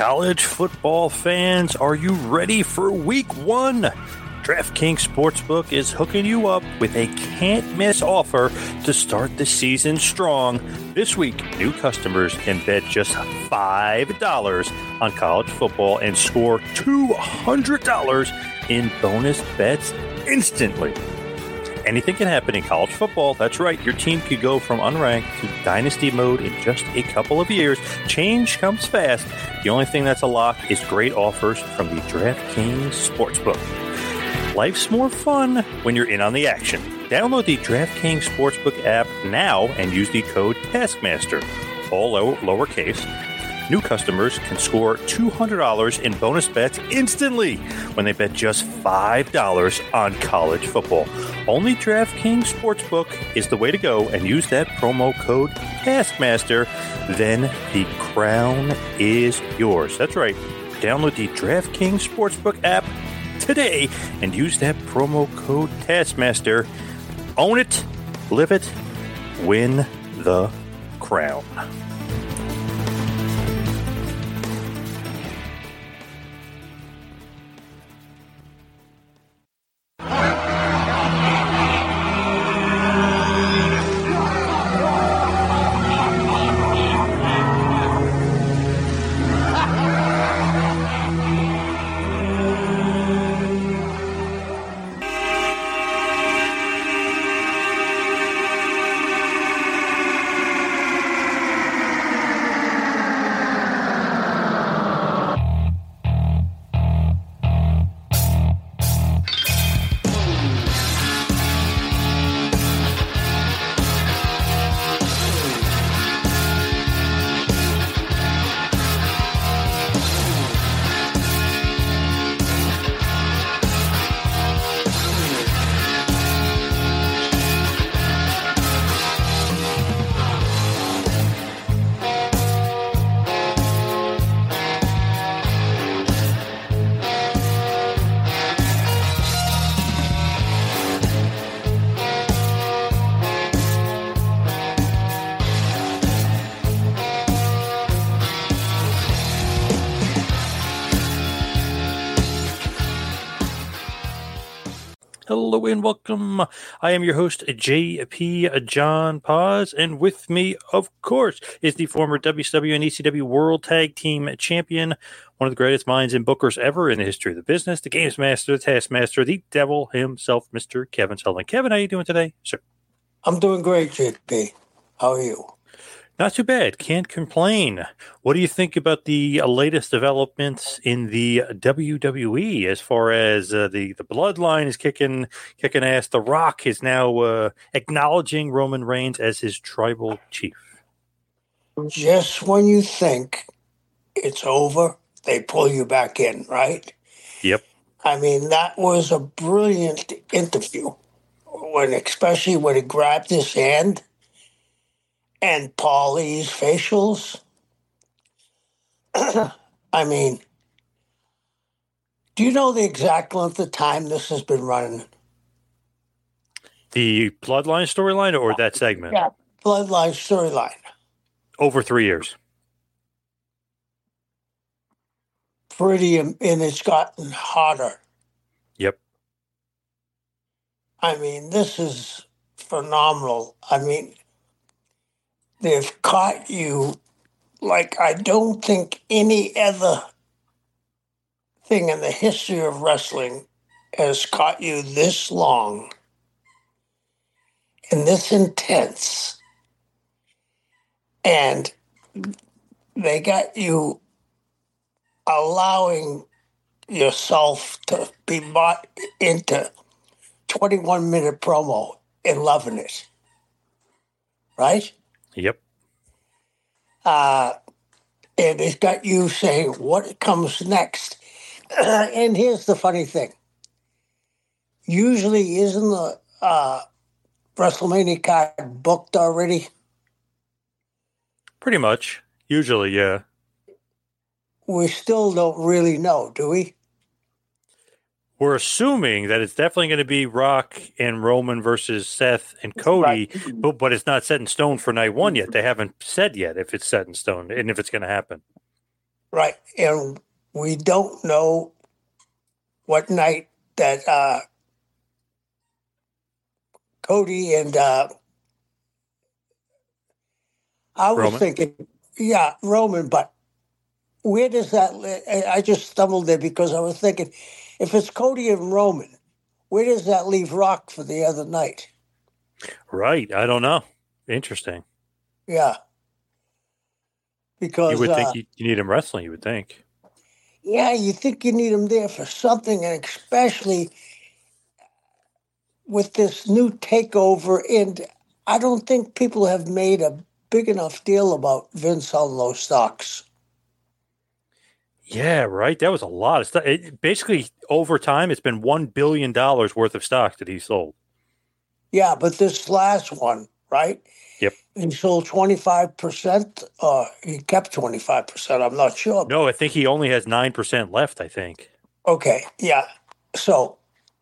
College football fans, are you ready for week one? DraftKings Sportsbook is hooking you up with a can't-miss offer to start the season strong. This week, new customers can bet just $5 on college football and score $200 in bonus bets instantly. Anything can happen in college football. That's right. Your team could go from unranked to dynasty mode in just a couple of years. Change comes fast. The only thing that's a lock is great offers from the DraftKings Sportsbook. Life's more fun when you're in on the action. Download the DraftKings Sportsbook app now and use the code Taskmaster, all lowercase. New customers can score $200 in bonus bets instantly when they bet just $5 on college football. Only DraftKings Sportsbook is the way to go, and use that promo code Taskmaster. Then the crown is yours. That's right. Download the DraftKings Sportsbook app today and use that promo code Taskmaster. Own it, live it, win the crown. Hello and welcome. I am your host, JP John Paz, and with me, of course, is the former WCW and ECW World Tag Team Champion, one of the greatest minds and bookers ever in the history of the business, the Games Master, the Taskmaster, the devil himself, Mr. Kevin Sullivan. Kevin, how are you doing today, sir? I'm doing great, JP. How are you? Not too bad. Can't complain. What do you think about the latest developments in the WWE as far as the bloodline is kicking ass? The Rock is now acknowledging Roman Reigns as his tribal chief. Just when you think it's over, they pull you back in, right? Yep. I mean, that was a brilliant interview, especially when he grabbed his hand and Paulie's facials. I mean, do you know the exact length of time this has been running? The Bloodline storyline or that segment? Yeah, Bloodline storyline. Over 3 years. And it's gotten hotter. Yep. I mean, this is phenomenal. I mean, they've caught you like I don't think any other thing in the history of wrestling has caught you this long and this intense. And they got you allowing yourself to be bought into 21-minute promo and loving it. Right? Yep. And it's got you saying what comes next. And here's the funny thing. Usually isn't the WrestleMania card booked already? Pretty much. Usually, yeah. We still don't really know, do we? We're assuming that it's definitely going to be Rock and Roman versus Seth and Cody, Right. but it's not set in stone for night one yet. They haven't said yet if it's set in stone and if it's going to happen. right? And we don't know what night that Cody and I was Roman. thinking, yeah, Roman, but where does that? I just stumbled there because I was thinking, if it's Cody and Roman, where does that leave Rock for the other night? Right. I don't know. Interesting. Yeah, You because would think you need him wrestling, you would think. yeah, you think you need him there for something, and especially with this new takeover. And I don't think people have made a big enough deal about Vince on those stocks. Yeah, right. That was a lot of stuff. Basically, over time, it's been $1 billion worth of stock that he sold. Yeah, but this last one, right? Yep. He sold 25%. He kept 25%. I'm not sure. No, I think he only has 9% left, I think. Okay, yeah. So,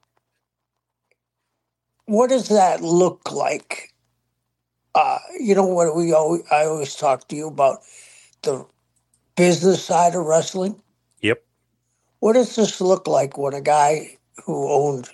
what does that look like? You know what I always talk to you about the business side of wrestling. Yep. What does this look like when a guy who owned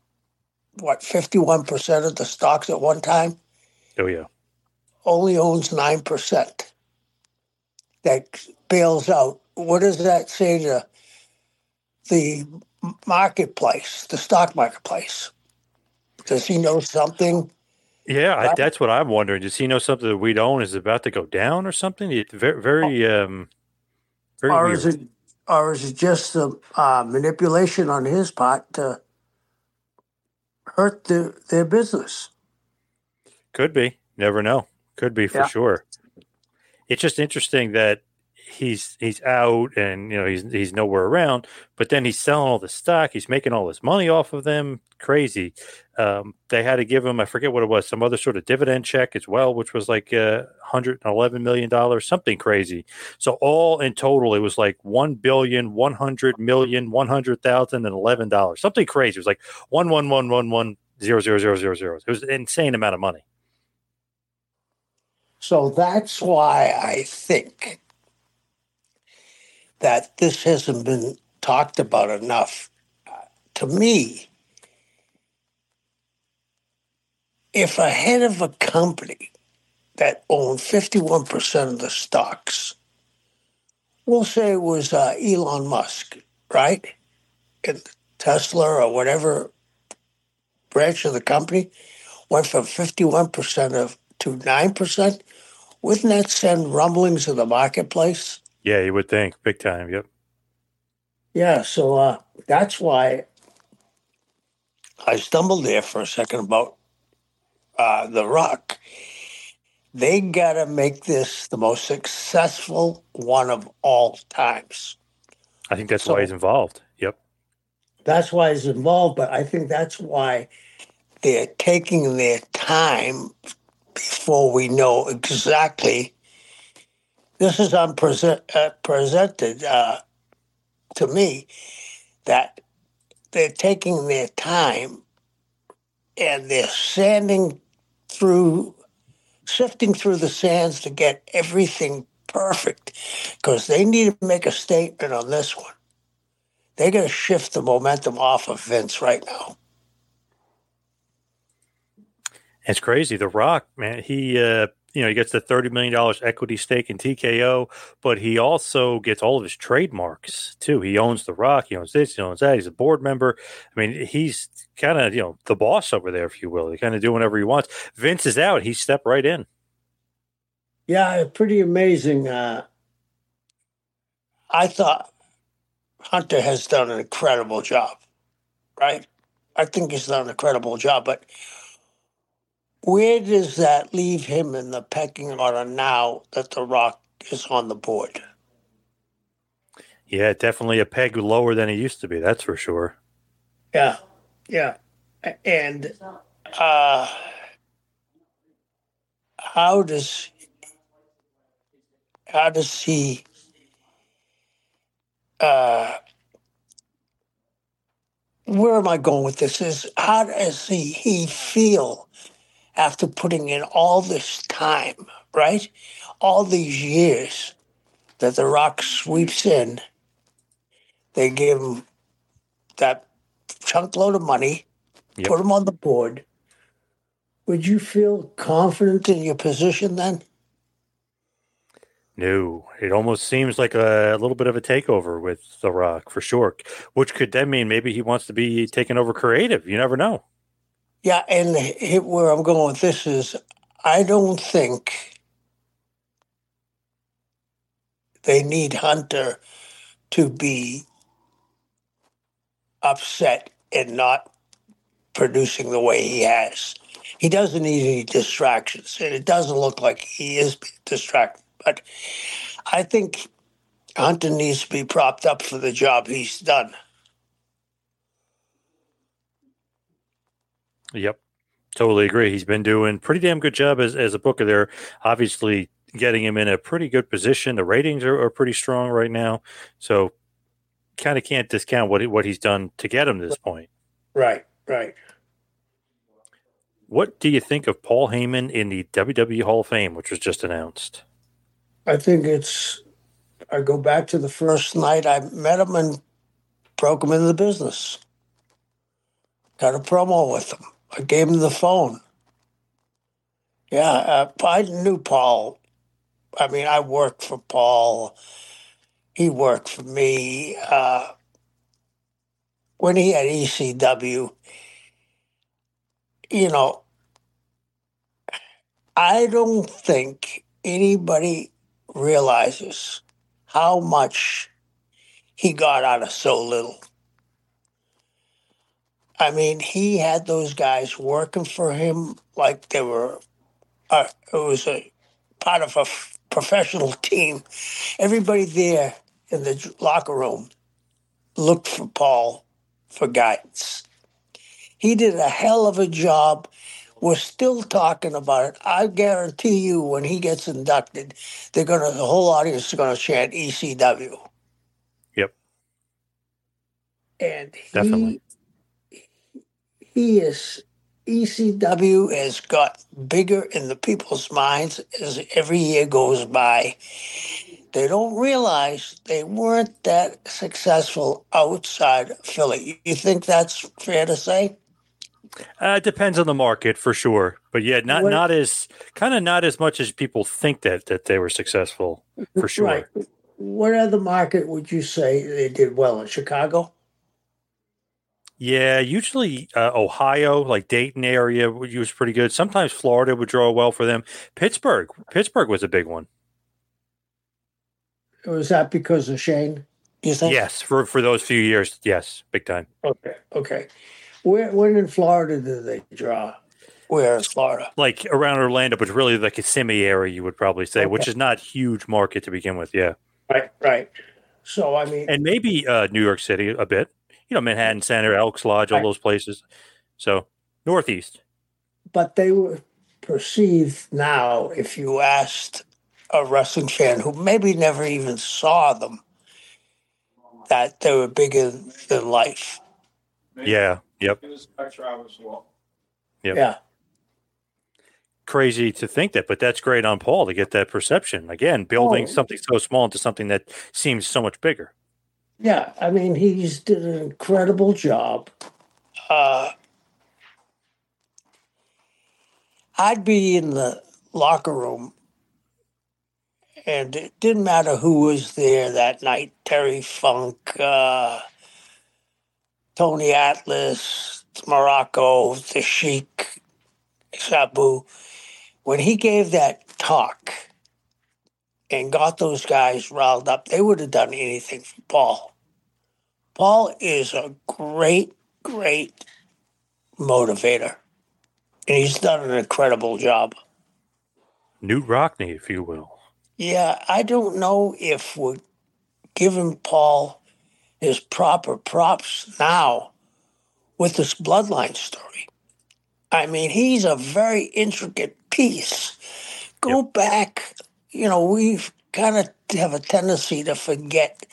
51% of the stocks at one time Oh, yeah. only owns 9%? That bails out. What does that say to the marketplace, the stock marketplace? Does he know something? Yeah, Right? that's what I'm wondering. Does he know something that we don't is about to go down or something? It's very Or is weird. it, or is it just a manipulation on his part to hurt their business? Could be. Never know. Could be for Yeah. sure. It's just interesting that he's out and he's nowhere around, but then he's selling all the stock. He's making all this money off of them. Crazy. They had to give him, I forget what it was, some other sort of dividend check as well, which was like $111 million, something crazy. So all in total, it was like $1,100,100,011, something crazy. It was like 11111000000. It was an insane amount of money. So that's why I think that this hasn't been talked about enough. To me, if a head of a company that owned 51% of the stocks, we'll say it was Elon Musk, right? And Tesla or whatever branch of the company went from 51% of to 9%. Wouldn't that send rumblings in the marketplace? Yeah, you would think. Big time. Yep. Yeah, so that's why I stumbled there for a second about The Rock. They got to make this the most successful one of all times. I think that's why he's So involved. Yep. that's why he's involved, but I think that's why they're taking their time before we know exactly. This is presented to me that they're taking their time and they're through, sifting through the sands to get everything perfect because they need to make a statement on this one. They got to shift the momentum off of Vince right now. It's crazy. The Rock, man, he gets the $30 million equity stake in TKO, but he also gets all of his trademarks too. He owns The Rock, he owns this, he owns that. He's a board member. I mean, he's kind of, the boss over there, if you will. He kind of do whatever he wants. Vince is out. He stepped right in. Yeah, pretty amazing. I thought Hunter has done an incredible job, right? I think he's done an incredible job, but where does that leave him in the pecking order now that The Rock is on the board? Yeah, definitely a peg lower than he used to be. That's for sure. Yeah, yeah. And uh, how does he uh, where am I going with this? Is how does he feel after putting in all this time, right? All these years. that The Rock sweeps in, they give him that chunk load of money, Yep. put him on the board. Would you feel confident in your position then? No, it almost seems like a little bit of a takeover with The Rock for sure, which could then mean maybe he wants to be taking over creative. You never know. Yeah, and where I'm going with this is I don't think they need Hunter to be upset and not producing the way he has. He doesn't need any distractions, and it doesn't look like he is distracted. But I think Hunter needs to be propped up for the job he's done. Yep, totally agree. He's been doing pretty damn good job as a booker there. Obviously, getting him in a pretty good position. The ratings are pretty strong right now, so kind of can't discount what he's done to get him to this point. Right, right. What do you think of Paul Heyman in the WWE Hall of Fame, which was just announced? I think I go back to the first night I met him and broke him into the business. Got a promo with him. I gave him the phone. Yeah, I knew Paul. I mean, I worked for Paul. He worked for me. When he had ECW, you know, I don't think anybody realizes how much he got out of so little. I mean, he had those guys working for him like they were, it was a part of a professional team. Everybody there in the locker room looked for Paul for guidance. He did a hell of a job. We're still talking about it. I guarantee you, when he gets inducted, the whole audience is gonna chant ECW. Yep, And definitely. he is ECW has got bigger in the people's minds as every year goes by. They don't realize they weren't that successful outside of Philly. You think that's fair to say? It depends on the market for sure, but yeah, not What, not as not as much as people think that they were successful for sure. right. What other market would you say they did well in? Chicago? Yeah, usually Ohio, like Dayton area, was pretty good. Sometimes Florida would draw well for them. Pittsburgh was a big one. Was that because of Shane? You think? Yes, for those few years, yes, big time. Okay. Okay. When in Florida did they draw? Where is Florida? Like around Orlando, but really the Kissimmee area, you would probably say, which is not huge market to begin with. Yeah, Right. Right. So I mean, and maybe New York City a bit. Manhattan Center, Elks Lodge, all those places. So Northeast. but they were perceived now. If you asked a wrestling fan who maybe never even saw them, that they were bigger than life. Yeah. Yep. Yep. Yeah. Crazy to think that, but that's great on Paul to get that perception. Again, building something so small into something that seems so much bigger. Yeah. I mean, he's did an incredible job. I'd be in the locker room, and it didn't matter who was there that night. Terry Funk, Tony Atlas, Morocco, the Sheik, Sabu. When he gave that talk and got those guys riled up, they would have done anything for Paul. Paul is a great, great motivator, and he's done an incredible job. Newt Rockney, if you will. Yeah, I don't know if we're giving Paul his proper props now with this bloodline story. I mean, he's a very intricate piece. Go back, we've kind of have a tendency to forget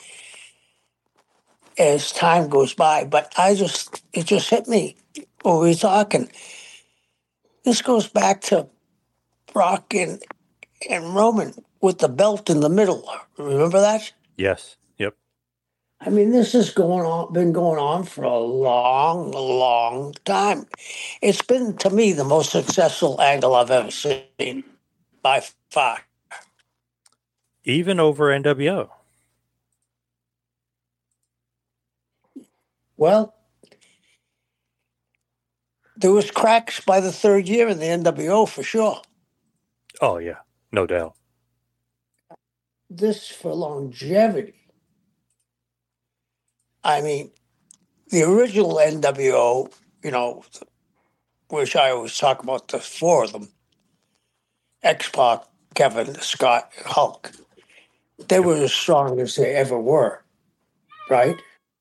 as time goes by, but it just hit me when we were talking. This goes back to Brock and Roman. with the belt in the middle. Remember that? Yes. Yep. I mean, this has been going on for a long, long time. It's been, to me, the most successful angle I've ever seen by far. Even over NWO. Well, there was cracks by the third year in the NWO for sure. Oh, yeah. No doubt. This for longevity. I mean, the original NWO, which I always talk about the four of them, X-Pac, Kevin, Scott, and Hulk, they were as strong as they ever were, right?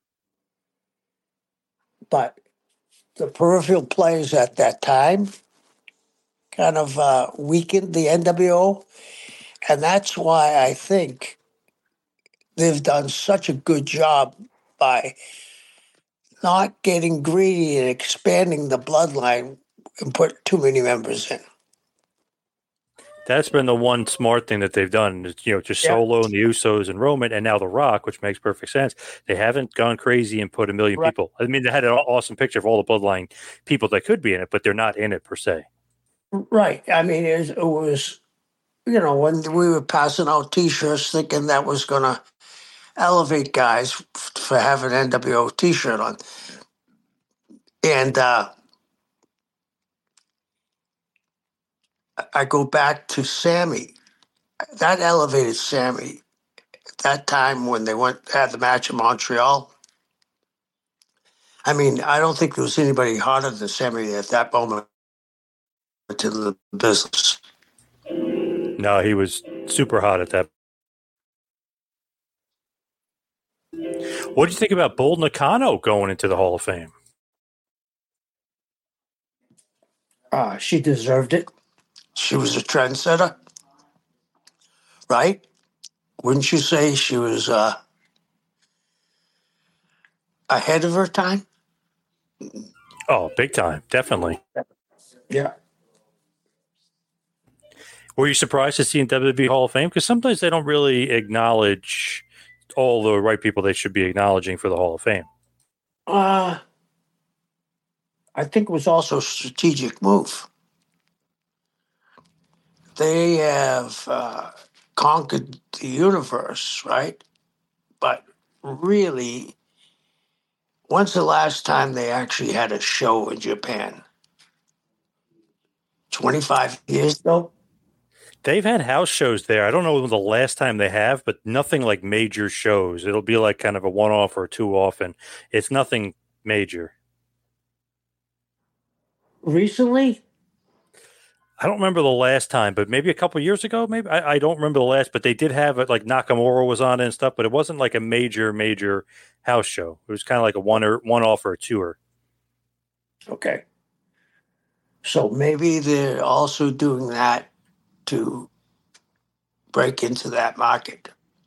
But the peripheral players at that time kind of weakened the NWO. And that's why I think they've done such a good job by not getting greedy and expanding the bloodline and put too many members in. That's been the one smart thing that they've done. Just Solo and the Usos and Roman, and now The Rock, which makes perfect sense. They haven't gone crazy and put a million people. I mean, they had an awesome picture of all the bloodline people that could be in it, but they're not in it per se. Right. I mean, it was, when we were passing out T-shirts thinking that was going to elevate guys for having NWO T-shirt on. And I go back to Sammy. That elevated Sammy. At that time when they had the match in Montreal, I mean, I don't think there was anybody hotter than Sammy at that moment to the business. No, he was super hot at that. What do you think about Bull Nakano going into the Hall of Fame? She deserved it. She was a trendsetter, right? Wouldn't you say she was ahead of her time? Oh, big time. Definitely. Yeah. Were you surprised to see in WWE Hall of Fame? Because sometimes they don't really acknowledge all the right people they should be acknowledging for the Hall of Fame. I think it was also a strategic move. They have conquered the universe, right? But really, when's the last time they actually had a show in Japan? 25 years ago? They've had house shows there. I don't know the last time they have, but nothing like major shows. It'll be like kind of a one-off or two-off, and it's nothing major. Recently? I don't remember the last time, but maybe a couple of years ago. Maybe I don't remember the last, but they did have it. Like Nakamura was on it and stuff, but it wasn't like a major house show. It was kind of like a one-off or a tour. Okay. So maybe they're also doing that to break into that market.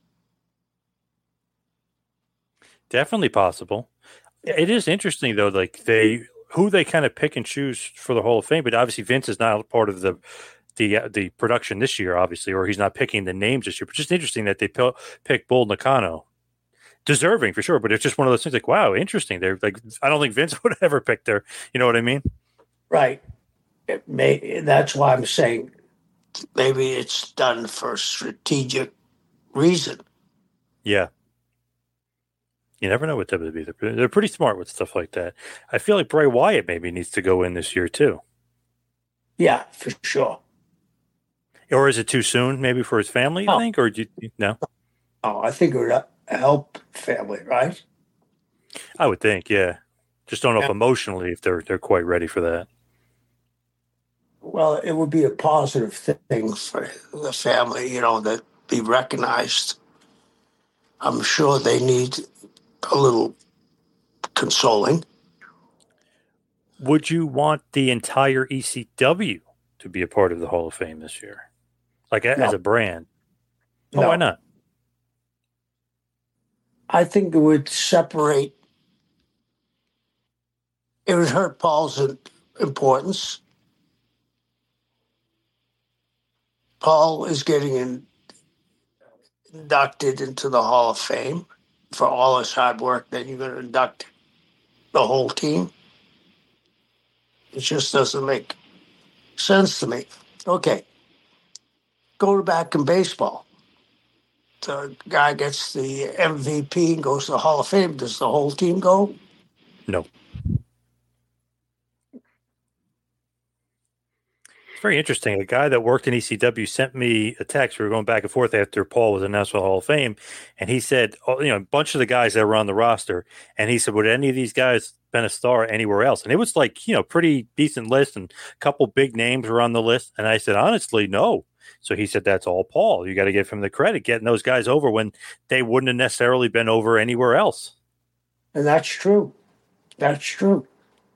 Definitely possible. It is interesting though, like who they kind of pick and choose for the Hall of Fame, but obviously Vince is not part of the production this year, obviously, or he's not picking the names this year. But just interesting that they pick Bull Nakano. Deserving for sure, but it's just one of those things like, wow, interesting. They're like, I don't think Vince would ever pick their, you know what I mean? Right. That's why I'm saying maybe it's done for a strategic reason. Yeah. You never know with WWE. They're pretty smart with stuff like that. I feel like Bray Wyatt maybe needs to go in this year too. Yeah, for sure. Or is it too soon maybe for his family, you think? Or do you no? Oh, I think it would help family, right? I would think, yeah. Just don't know if emotionally if they're quite ready for that. Well, it would be a positive thing for the family, that be recognized. I'm sure they need a little consoling. Would you want the entire ECW to be a part of the Hall of Fame this year? Like as a brand? Oh, No. why not? I think it would separate. It would hurt Paul's importance. Paul is getting inducted into the Hall of Fame for all his hard work, then you're going to induct the whole team. It just doesn't make sense to me. Okay, go back in baseball. The guy gets the MVP and goes to the Hall of Fame. Does the whole team go? No. It's very interesting. A guy that worked in ECW sent me a text. We were going back and forth after Paul was announced for the Hall of Fame, and he said, a bunch of the guys that were on the roster, and he said, would any of these guys been a star anywhere else? And it was like, pretty decent list, and a couple big names were on the list. And I said, honestly, no. So he said, that's all Paul. You got to give him the credit, getting those guys over when they wouldn't have necessarily been over anywhere else. And that's true. That's true.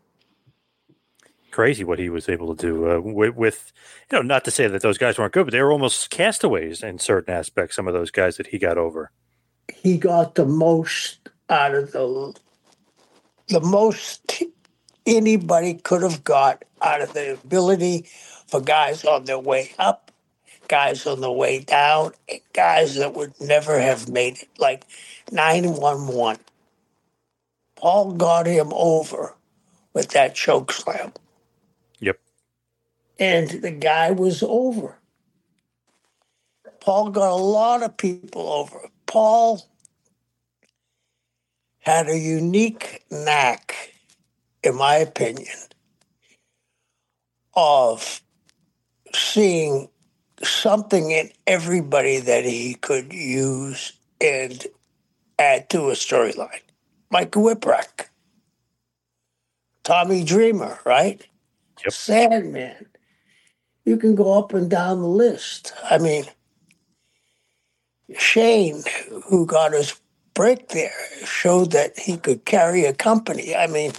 Crazy what he was able to do with not to say that those guys weren't good, but they were almost castaways in certain aspects, some of those guys that he got over. He got the most out of the most anybody could have got out of the ability for guys on their way up, guys on the way down, and guys that would never have made it, like 911. Paul got him over with that choke slam. Yep. And the guy was over. Paul got a lot of people over. Paul had a unique knack, in my opinion, of seeing something in everybody that he could use and add to a storyline. Mike Whipwreck, Tommy Dreamer, right? Yep. Sandman. You can go up and down the list. I mean, Shane, who got his break there, showed that he could carry a company. I mean,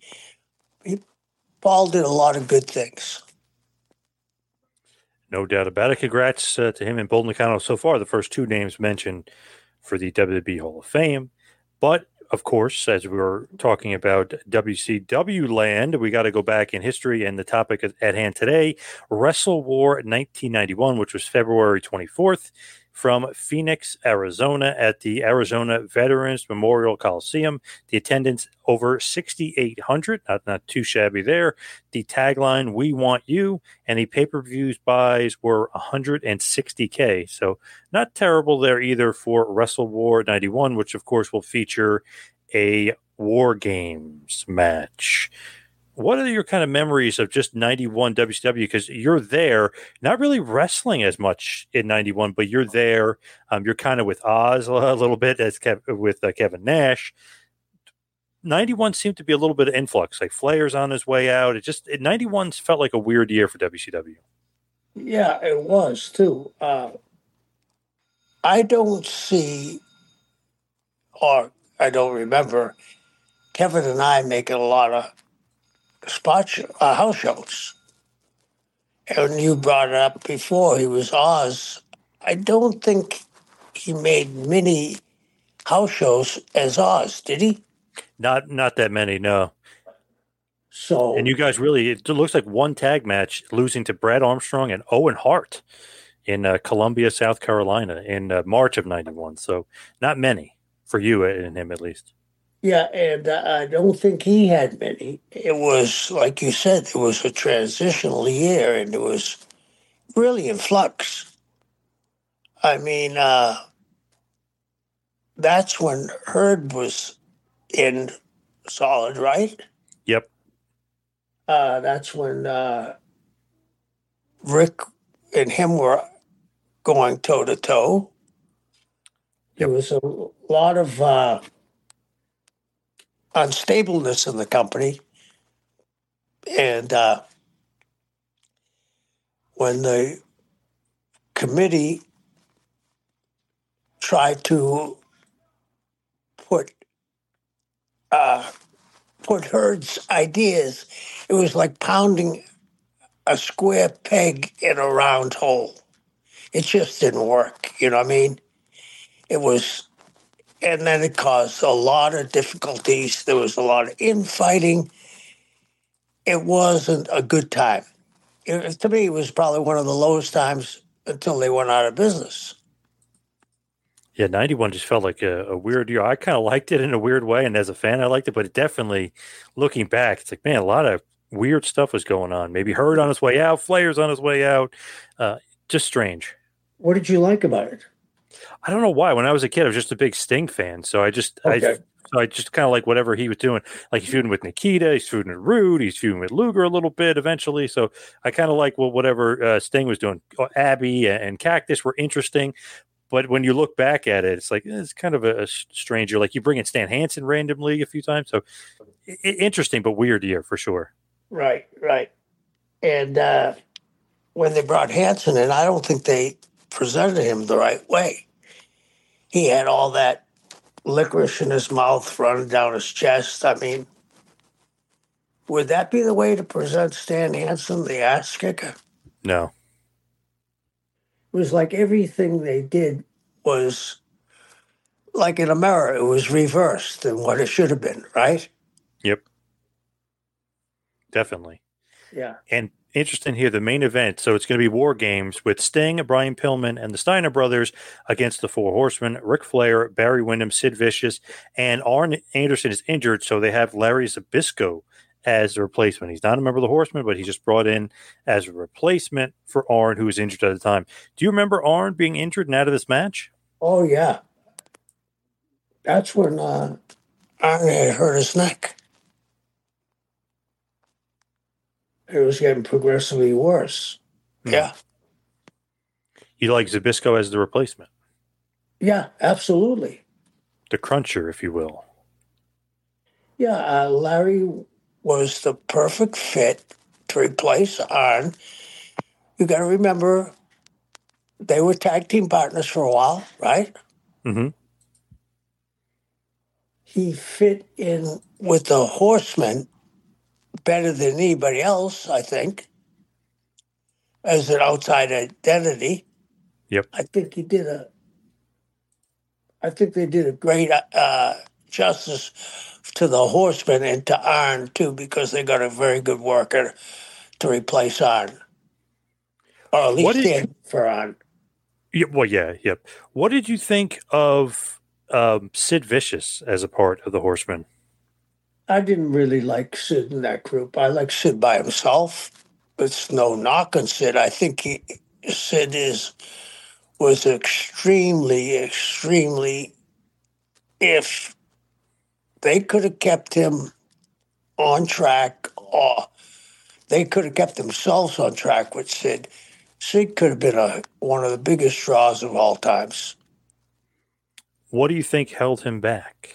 Paul did a lot of good things. No doubt about it. Congrats to him and Bull Nakano so far, the first two names mentioned for the WWE Hall of Fame. But of course, as we were talking about WCW land, we got to go back in history, and the topic at hand today, Wrestle War 1991, which was February 24th from Phoenix, Arizona at the Arizona Veterans Memorial Coliseum. The attendance over 6,800, not too shabby there. The tagline, "We Want You," and the pay-per-views buys were 160K. So not terrible there either for Wrestle War 91, which of course will feature a War Games match. What are your kind of memories of just 91 WCW? Because you're there, not really wrestling as much in 91, but you're there. You're kind of with Oz a little bit as with Kevin Nash. 91 seemed to be a little bit of influx, like Flair's on his way out. 91 felt like a weird year for WCW. Yeah, it was too. I don't see, or I don't remember, Kevin and I making a lot of house shows. And you brought it up before, he was Oz. I don't think he made many house shows as Oz, did he? Not that many, no. So, and you guys really, it looks like one tag match losing to Brad Armstrong and Owen Hart in Columbia, South Carolina in March of 91. So not many for you and him, at least. Yeah, and I don't think he had many. It was, like you said, it was a transitional year, and it was really in flux. I mean, that's when Herd was in solid, right? Yep. That's when Rick and him were going toe-to-toe. There was a lot of unstableness in the company. And when the committee tried to put Herd's ideas, it was like pounding a square peg in a round hole. It just didn't work, you know what I mean? It was, and then it caused a lot of difficulties. There was a lot of infighting. It wasn't a good time. To me, it was probably one of the lowest times until they went out of business. Yeah, 91 just felt like a weird year. I kind of liked it in a weird way, and as a fan, I liked it, but it definitely, looking back, it's like, man, a lot of weird stuff was going on. Maybe Hurd on his way out, Flair's on his way out. Uh, just strange. What did you like about it? I don't know why. When I was a kid, I was just a big Sting fan, so Okay. I just kind of like whatever he was doing. Like he's feuding with Nikita, he's feuding with Rude, he's feuding with Luger a little bit eventually. So I kind of like whatever Sting was doing. Abby and Cactus were interesting, but when you look back at it, it's like it's kind of a stranger. Like you bring in Stan Hansen randomly a few times, so interesting but weird year for sure. Right, right. And when they brought Hanson in, I don't think they presented him the right way. He had all that licorice in his mouth running down his chest. I mean, would that be the way to present Stan Hansen, the ass kicker? No, It was like everything they did was like in a mirror, it was reversed than what it should have been, right? yep, definitely. Yeah. And interesting here, the main event. So it's going to be War Games with Sting, Brian Pillman, and the Steiner brothers against the Four Horsemen: Ric Flair, Barry Windham, Sid Vicious, and Arn Anderson is injured, so they have Larry Zbyszko as a replacement. He's not a member of the Horsemen, but he's just brought in as a replacement for Arn, who was injured at the time. Do you remember Arn being injured and out of this match? Oh, yeah. That's when Arn had hurt his neck. It was getting progressively worse. Yeah. You like Zbyszko as the replacement? Yeah, absolutely. The cruncher, if you will. Yeah, Larry was the perfect fit to replace Arn. You got to remember, they were tag team partners for a while, right? Mm-hmm. He fit in with the Horsemen better than anybody else, I think, as an outside identity. Yep. I think they did a great justice to the Horsemen and to Arn too, because they got a very good worker to replace Arn, or at least stand for Arn. Yeah, well, yeah, yep. What did you think of Sid Vicious as a part of the Horsemen? I didn't really like Sid in that group. I like Sid by himself. It's no knock on Sid. I think Sid was extremely, extremely. If they could have kept him on track, or they could have kept themselves on track with Sid, Sid could have been one of the biggest draws of all times. What do you think held him back?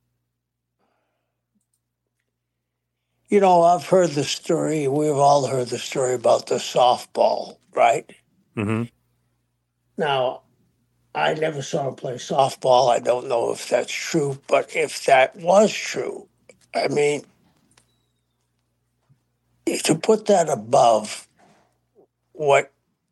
You know, I've heard the story. We've all heard the story about the softball, right? Mm-hmm. Now, I never saw him play softball. I don't know if that's true, but if that was true, I mean, to put that above what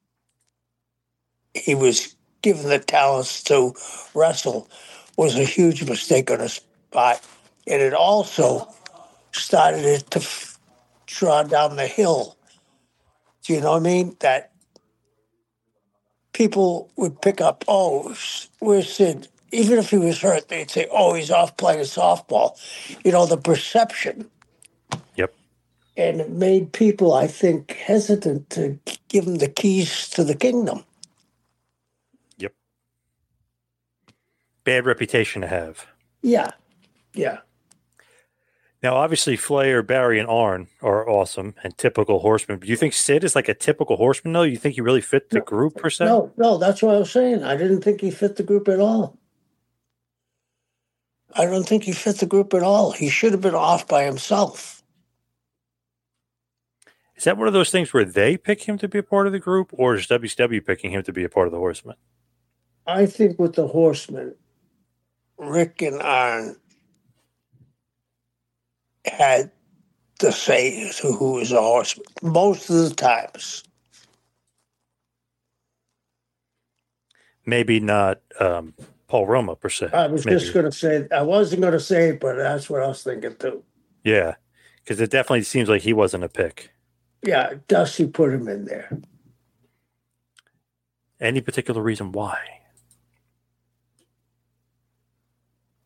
he was given the talents to wrestle was a huge mistake on his part. And it also started it to draw down the hill. Do you know what I mean? That people would pick up, oh, where's Sid? Even if he was hurt, they'd say, oh, he's off playing softball. You know, the perception. Yep. And it made people, I think, hesitant to give him the keys to the kingdom. Yep. Bad reputation to have. Yeah. Yeah. Now, obviously, Flair, Barry, and Arn are awesome and typical Horsemen. But do you think Sid is like a typical Horseman, though? You think he really fit the group, per se? No, that's what I was saying. I didn't think he fit the group at all. I don't think he fit the group at all. He should have been off by himself. Is that one of those things where they pick him to be a part of the group, or is WCW picking him to be a part of the Horsemen? I think with the Horsemen, Rick and Arn had to say who was a Horseman most of the times. Maybe not Paul Roma, per se. I was just going to say, I wasn't going to say it, but that's what I was thinking too. Yeah, because it definitely seems like he wasn't a pick. Yeah, Dusty put him in there. Any particular reason why?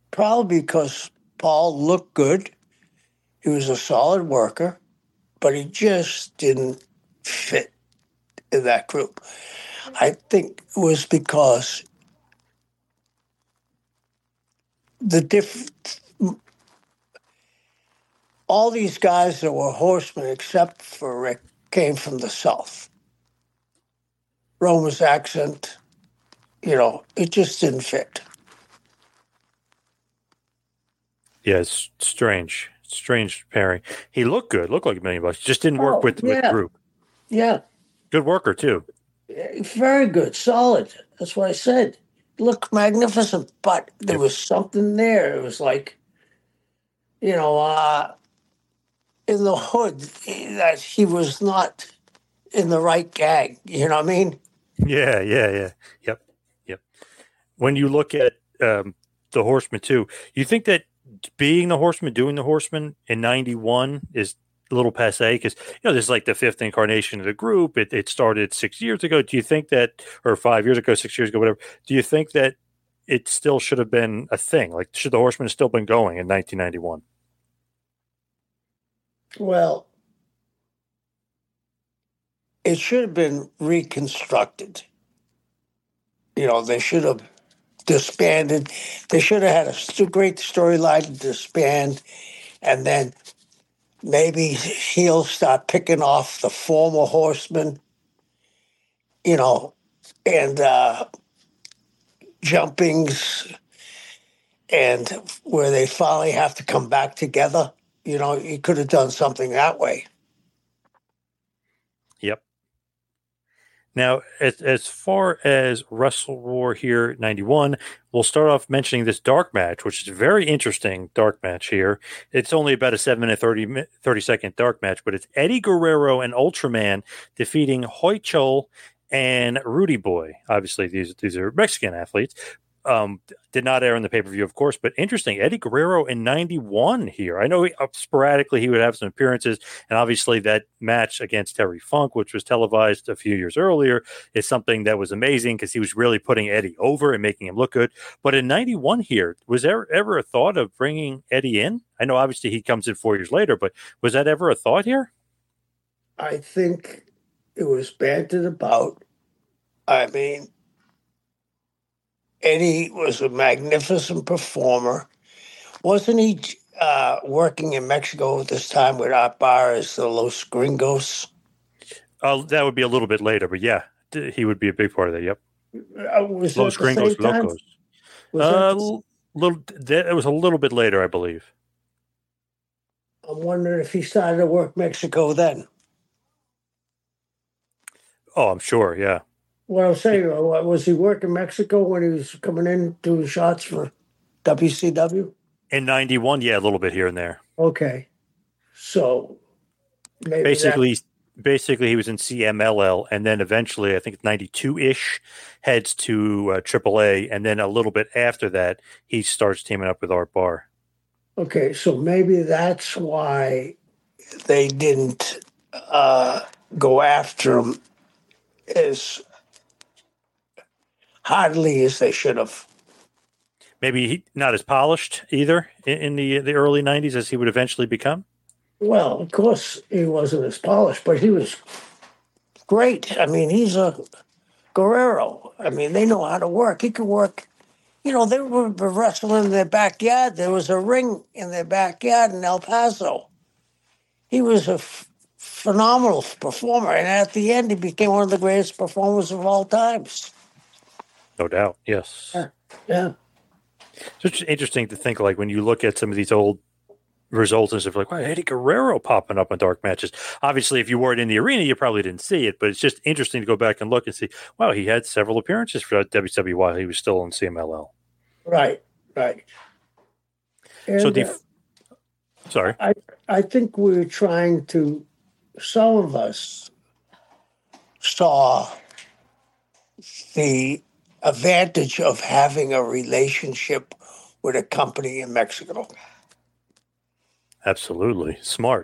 probably because Paul looked good. He was a solid worker, but he just didn't fit in that group. I think it was because all these guys that were horsemen, except for Rick, came from the South. Roma's accent, it just didn't fit. Yeah, it's strange. Strange pairing. He looked good, looked like $1 million. Just didn't work with the group. Yeah. Good worker, too. Very good, solid. That's what I said. Looked magnificent, but there was something there. It was like, in the hood, that he was not in the right gang. You know what I mean? Yeah. Yep. When you look at the Horseman, too, you think that being the Horseman, doing the Horseman in 91 is a little passe? Because, this is like the fifth incarnation of the group. It started 6 years ago. Do you think that, or 5 years ago, 6 years ago, whatever, do you think that it still should have been a thing? Like, should the Horseman have still been going in 1991? Well, it should have been reconstructed. They should have disbanded. They should have had a great storyline to disband, and then maybe he'll start picking off the former horsemen, and jumpings, and where they finally have to come back together. You could have done something that way. Yep. Now, as far as Wrestle War here, 91, we'll start off mentioning this dark match, which is a very interesting dark match here. It's only about a 7-minute, 30-second dark match, but it's Eddie Guerrero and Ultraman defeating Hoychol and Rudy Boy. Obviously, these are Mexican athletes. Did not air in the pay-per-view, of course, but interesting. Eddie Guerrero in 91 here. I know sporadically he would have some appearances, and obviously that match against Terry Funk, which was televised a few years earlier, is something that was amazing because he was really putting Eddie over and making him look good. But in 91 here, was there ever a thought of bringing Eddie in? I know obviously he comes in 4 years later, but was that ever a thought here? I think it was bantered about. I mean, Eddie was a magnificent performer. Wasn't he working in Mexico at this time with Art Barr as the Los Gringos? That would be a little bit later, but yeah, he would be a big part of that. Yep. Was Los Gringos Locos. It was a little bit later, I believe. I'm wondering if he started to work Mexico then. Oh, I'm sure, yeah. What I'm saying, was he working Mexico when he was coming in doing shots for WCW? In 91, yeah, a little bit here and there. Okay. So maybe basically he was in CMLL, and then eventually, I think it's 92-ish, heads to AAA, and then a little bit after that, he starts teaming up with Art Barr. Okay, so maybe that's why they didn't go after him as hardly as they should have. Maybe not as polished either in the early 90s as he would eventually become? Well, of course he wasn't as polished, but he was great. I mean, he's a Guerrero. I mean, they know how to work. He could work. They were wrestling in their backyard. There was a ring in their backyard in El Paso. He was a phenomenal performer, and at the end, he became one of the greatest performers of all times. No doubt, yes. Yeah. So it's interesting to think, like, when you look at some of these old results and stuff, like, wow, Eddie Guerrero popping up in dark matches. Obviously, if you weren't in the arena, you probably didn't see it, but it's just interesting to go back and look and see, wow, he had several appearances for WWE while he was still in CMLL. Right. And, sorry. I think we're trying to, some of us saw the advantage of having a relationship with a company in Mexico. Absolutely. Smart.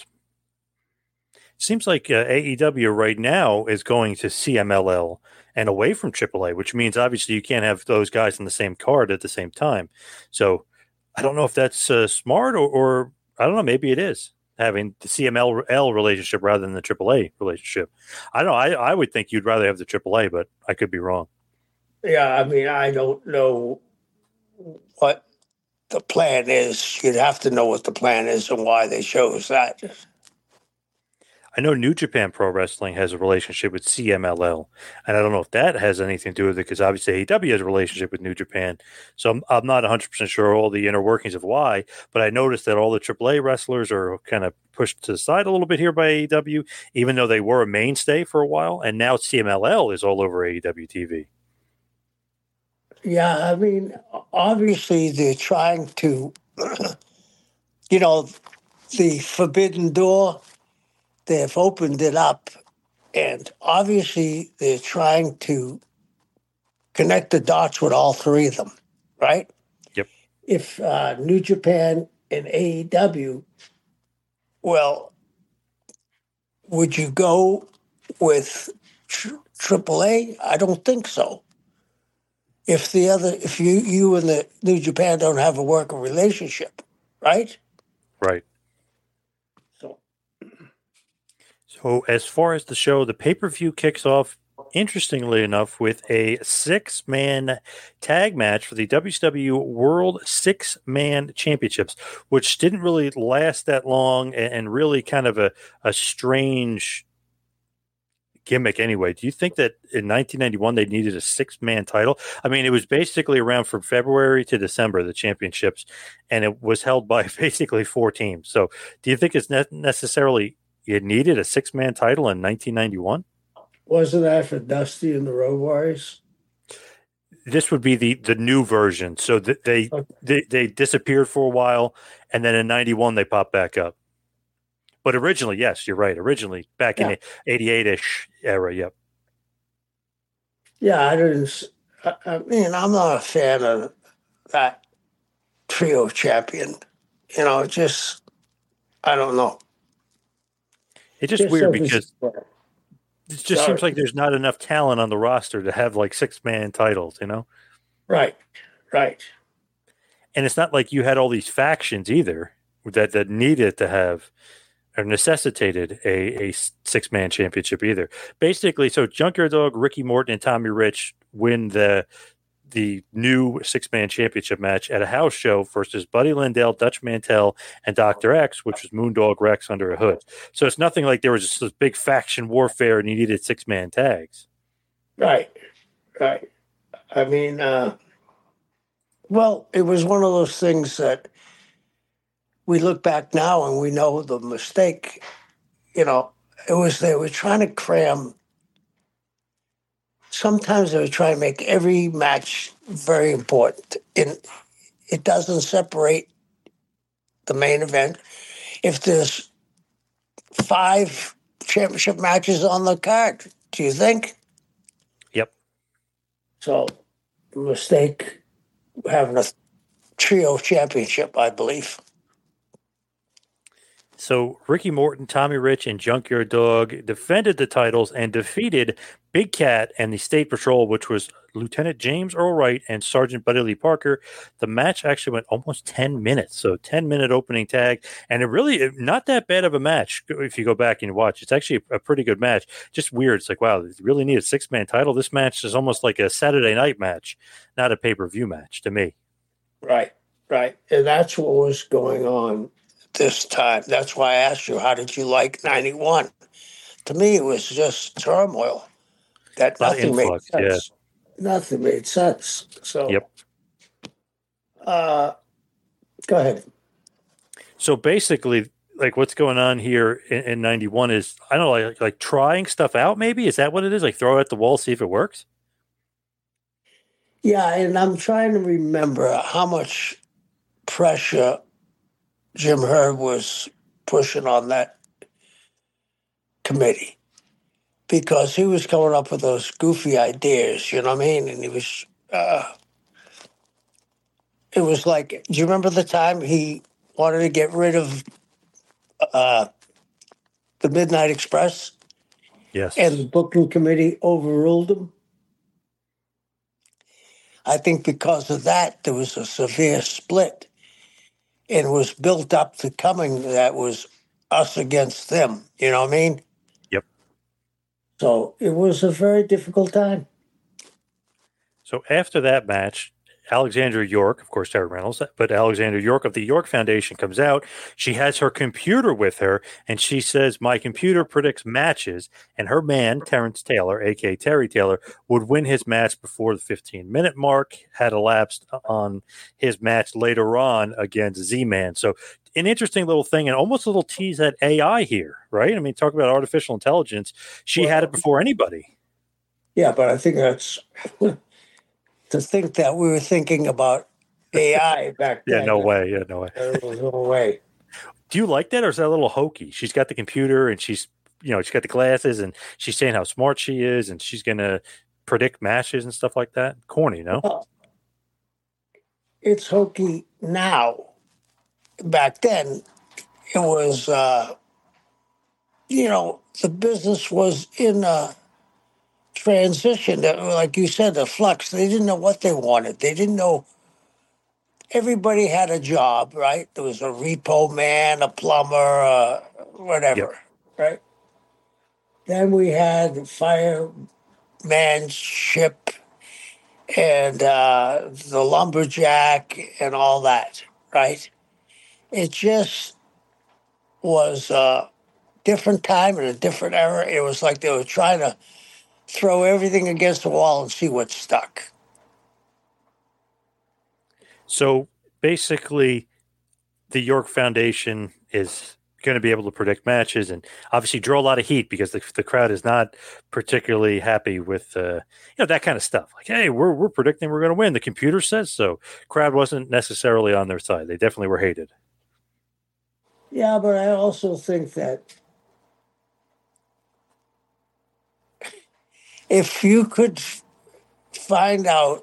Seems like AEW right now is going to CMLL and away from AAA, which means obviously you can't have those guys on the same card at the same time. So I don't know if that's smart or I don't know. Maybe it is having the CMLL relationship rather than the AAA relationship. I don't know. I would think you'd rather have the AAA, but I could be wrong. Yeah, I mean, I don't know what the plan is. You'd have to know what the plan is and why they chose that. I know New Japan Pro Wrestling has a relationship with CMLL, and I don't know if that has anything to do with it because obviously AEW has a relationship with New Japan. So I'm not 100% sure all the inner workings of why, but I noticed that all the AAA wrestlers are kind of pushed to the side a little bit here by AEW, even though they were a mainstay for a while, and now CMLL is all over AEW TV. Yeah, I mean, obviously they're trying to, you know, the forbidden door, they've opened it up. And obviously they're trying to connect the dots with all three of them, right? Yep. If New Japan and AEW, well, would you go with AAA? I don't think so. If you and the New Japan don't have a working relationship, right? Right. So, So as far as the show, the pay-per-view kicks off, interestingly enough, with a 6-man tag match for the WCW World 6-Man Championships, which didn't really last that long and really kind of a strange gimmick anyway. Do you think that in 1991 they needed a 6-man title? I mean, it was basically around from February to December, the championships, and it was held by basically 4 teams. So do you think it's necessarily you needed a 6-man title in 1991? wasn't that for Dusty and the Road Warriors? This would be the new version. So they disappeared for a while, and then in 91 they popped back up. But originally, yes, you're right. Originally, back in the 88-ish era, yep. Yeah, I mean, I'm not a fan of that trio champion. You know, I don't know. It's just weird because it just seems like there's not enough talent on the roster to have like 6-man titles, you know? Right. And it's not like you had all these factions either that needed to have or necessitated a 6-man championship either. Basically, so Junkyard Dog, Ricky Morton, and Tommy Rich win the new 6-man championship match at a house show versus Buddy Lindell, Dutch Mantel, and Dr. X, which was Moondog Rex under a hood. So it's nothing like there was just this big faction warfare and you needed 6-man tags. Right. I mean, well, it was one of those things that we look back now and we know the mistake. You know, it was they were trying to cram. Sometimes they were trying to make every match very important. And it doesn't separate the main event. If there's 5 championship matches on the card, do you think? Yep. So, mistake having a trio championship, I believe. So Ricky Morton, Tommy Rich, and Junkyard Dog defended the titles and defeated Big Cat and the State Patrol, which was Lieutenant James Earl Wright and Sergeant Buddy Lee Parker. The match actually went almost 10 minutes, so 10-minute opening tag, and it really not that bad of a match if you go back and watch. It's actually a pretty good match. Just weird. It's like, wow, they really need a 6-man title. This match is almost like a Saturday night match, not a pay-per-view match to me. Right. And that's what was going on this time. That's why I asked you, how did you like 91? To me, it was just turmoil. That nothing made sense. Yeah. Nothing made sense. So, yep. Go ahead. So basically, like what's going on here in 91 is, I don't know, like trying stuff out maybe? Is that what it is? Like throw it at the wall, see if it works? Yeah, and I'm trying to remember how much pressure Jim Herd was pushing on that committee because he was coming up with those goofy ideas, you know what I mean? And he was, it was like, do you remember the time he wanted to get rid of the Midnight Express? Yes. And the booking committee overruled him? I think because of that, there was a severe split. and was built up to coming that was us against them. You know what I mean? Yep. So it was a very difficult time. So after that match, Alexandra York, of course, Terry Reynolds, but Alexandra York of the York Foundation comes out. She has her computer with her, and she says, "My computer predicts matches." And her man, Terrence Taylor, aka Terry Taylor, would win his match before the 15-minute mark, had elapsed on his match later on against Z-Man. So an interesting little thing and almost a little tease at AI here, right? I mean, talk about artificial intelligence. She had it before anybody. Yeah, but I think that's to think that we were thinking about AI back Yeah, then. no way. Yeah, no way. There was no way. Do you like that, or is that a little hokey? She's got the computer and she's got the glasses and she's saying how smart she is and she's going to predict matches and stuff like that. Corny, no? Well, it's hokey now. Back then, it was, the business was in a transition. Like you said, the flux. They didn't know what they wanted. They didn't know. Everybody had a job, right? There was a repo man, a plumber, Yep. whatever, right? Then we had firemanship and the lumberjack and all that, right? It just was a different time and a different era. It was like they were trying to throw everything against the wall and see what stuck. So basically, the York Foundation is going to be able to predict matches and obviously draw a lot of heat because the crowd is not particularly happy with that kind of stuff. Like, hey, we're predicting we're going to win. The computer says so. Crowd wasn't necessarily on their side. They definitely were hated. Yeah, but I also think that if you could find out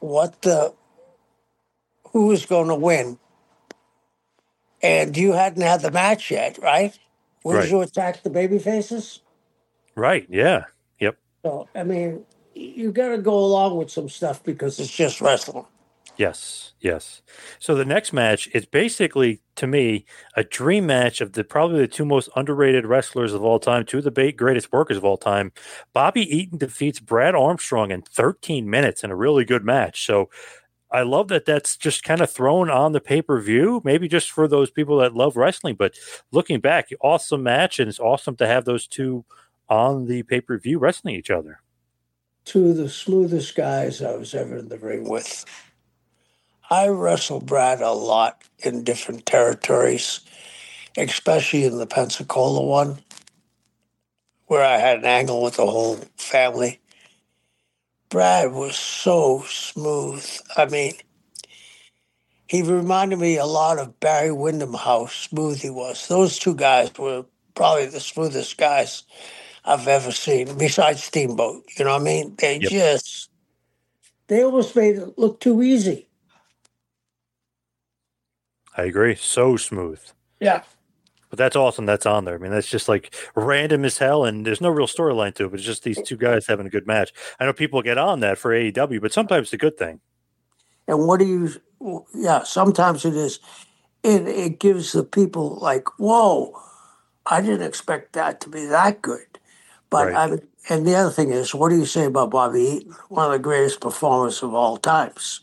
who was going to win, and you hadn't had the match yet, right? Wouldn't Right. you attack the baby faces? Right. Yeah. Yep. So I mean, you got to go along with some stuff because it's just wrestling. Yes, yes. So the next match is basically, to me, a dream match of probably the two most underrated wrestlers of all time, two of the greatest workers of all time. Bobby Eaton defeats Brad Armstrong in 13 minutes in a really good match. So I love that that's just kind of thrown on the pay-per-view, maybe just for those people that love wrestling. But looking back, awesome match, and it's awesome to have those two on the pay-per-view wrestling each other. Two of the smoothest guys I was ever in the ring with. I wrestled Brad a lot in different territories, especially in the Pensacola one, where I had an angle with the whole family. Brad was so smooth. I mean, he reminded me a lot of Barry Windham, how smooth he was. Those two guys were probably the smoothest guys I've ever seen, besides Steamboat. You know what I mean? Yep, They almost made it look too easy. I agree. So smooth. Yeah. But that's awesome. That's on there. I mean, that's just like random as hell, and there's no real storyline to it. But it's just these two guys having a good match. I know people get on that for AEW, but sometimes it's a good thing. And what do you, yeah, sometimes it is. It gives the people like, whoa, I didn't expect that to be that good. But Right. and the other thing is, what do you say about Bobby Eaton? One of the greatest performers of all times.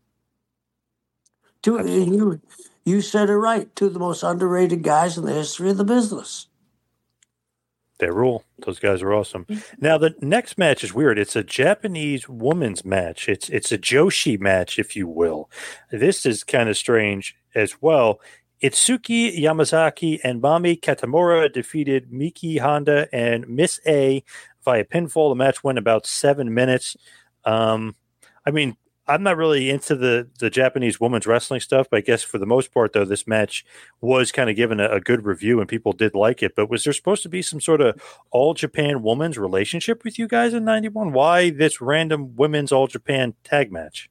Absolutely. You said it right. Two of the most underrated guys in the history of the business. They rule. Those guys are awesome. Now the next match is weird. It's a Japanese women's match. It's a Joshi match, if you will. This is kind of strange as well. Itsuki Yamazaki and Mami Katamura defeated Miki Honda and Miss A via pinfall. The match went about 7 minutes. I mean, I'm not really into the Japanese women's wrestling stuff, but I guess for the most part, though, this match was kind of given a good review and people did like it. But was there supposed to be some sort of All Japan women's relationship with you guys in 91? Why this random women's All Japan tag match?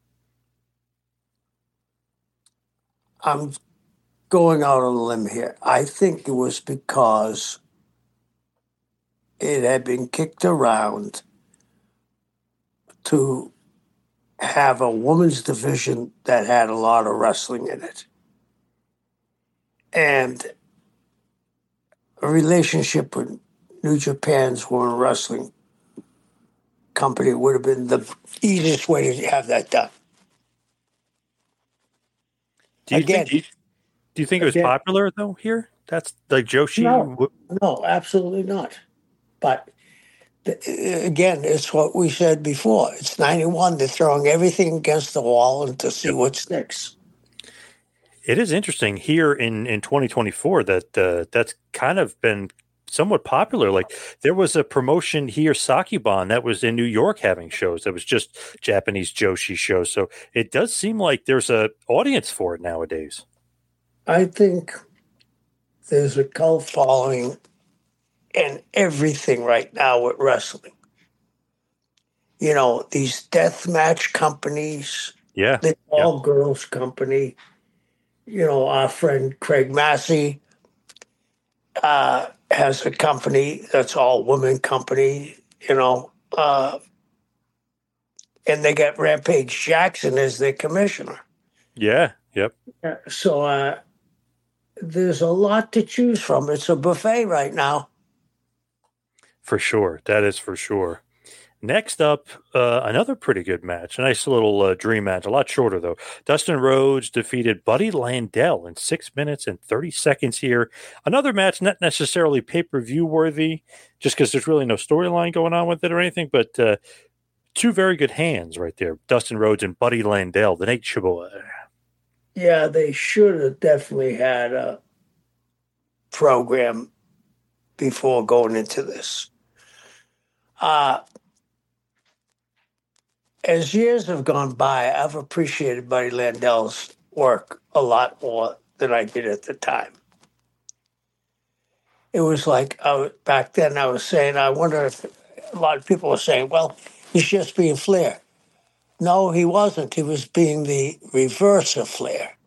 I'm going out on a limb here. I think it was because it had been kicked around to have a women's division that had a lot of wrestling in it. and a relationship with New Japan's World Wrestling Company would have been the easiest way to have that done. Do you think it was popular though here? That's like Joshi. No, absolutely not. But again, it's what we said before. It's 91. They're throwing everything against the wall and to see what sticks. It is interesting here in 2024 that that's kind of been somewhat popular. Like there was a promotion here, Sakiban, that was in New York having shows. That was just Japanese Joshi shows. So it does seem like there's a audience for it nowadays. I think there's a cult following and everything right now with wrestling. You know, these death match companies, the all girls company, you know, our friend Craig Massey has a company that's all women company, you know, and they got Rampage Jackson as their commissioner. Yeah. Yep. So there's a lot to choose from. It's a buffet right now. For sure. That is for sure. Next up, another pretty good match. A nice little dream match. A lot shorter, though. Dustin Rhodes defeated Buddy Landel in 6 minutes and 30 seconds here. Another match not necessarily pay-per-view worthy, just because there's really no storyline going on with it or anything, but two very good hands right there. Dustin Rhodes and Buddy Landel, the Nature Boy. Yeah, they should have definitely had a program before going into this. As years have gone by, I've appreciated Buddy Landel's work a lot more than I did at the time. It was like back then I was saying, I wonder if a lot of people were saying, well, he's just being Flair. No, he wasn't. He was being the reverse of Flair.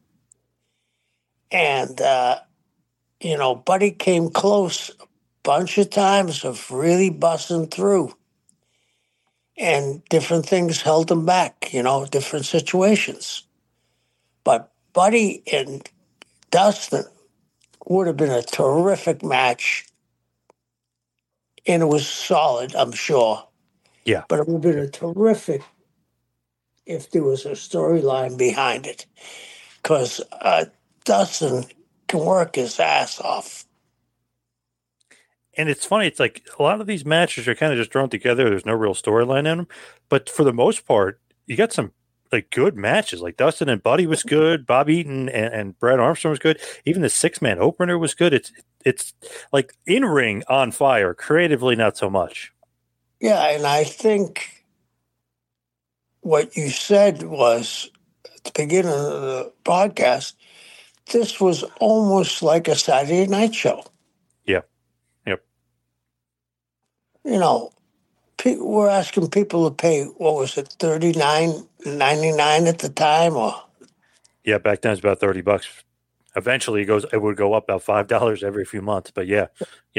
And, you know, Buddy came close a bunch of times of really busting through. And different things held him back, you know, different situations. But Buddy and Dustin would have been a terrific match. And it was solid, I'm sure. Yeah. But it would have been a terrific if there was a storyline behind it. Because Dustin can work his ass off. And it's funny. It's like a lot of these matches are kind of just thrown together. There's no real storyline in them. But for the most part, you got some like good matches. Like Dustin and Buddy was good. Bob Eaton and Brad Armstrong was good. Even the 6-man opener was good. It's like in ring on fire. Creatively, not so much. Yeah, and I think what you said was at the beginning of the podcast, this was almost like a Saturday night show. Yeah. Yep. You know, we're asking people to pay, what was it, $39.99 at the time? Or yeah, back then it's about $30. Eventually it would go up about $5 every few months. But yeah.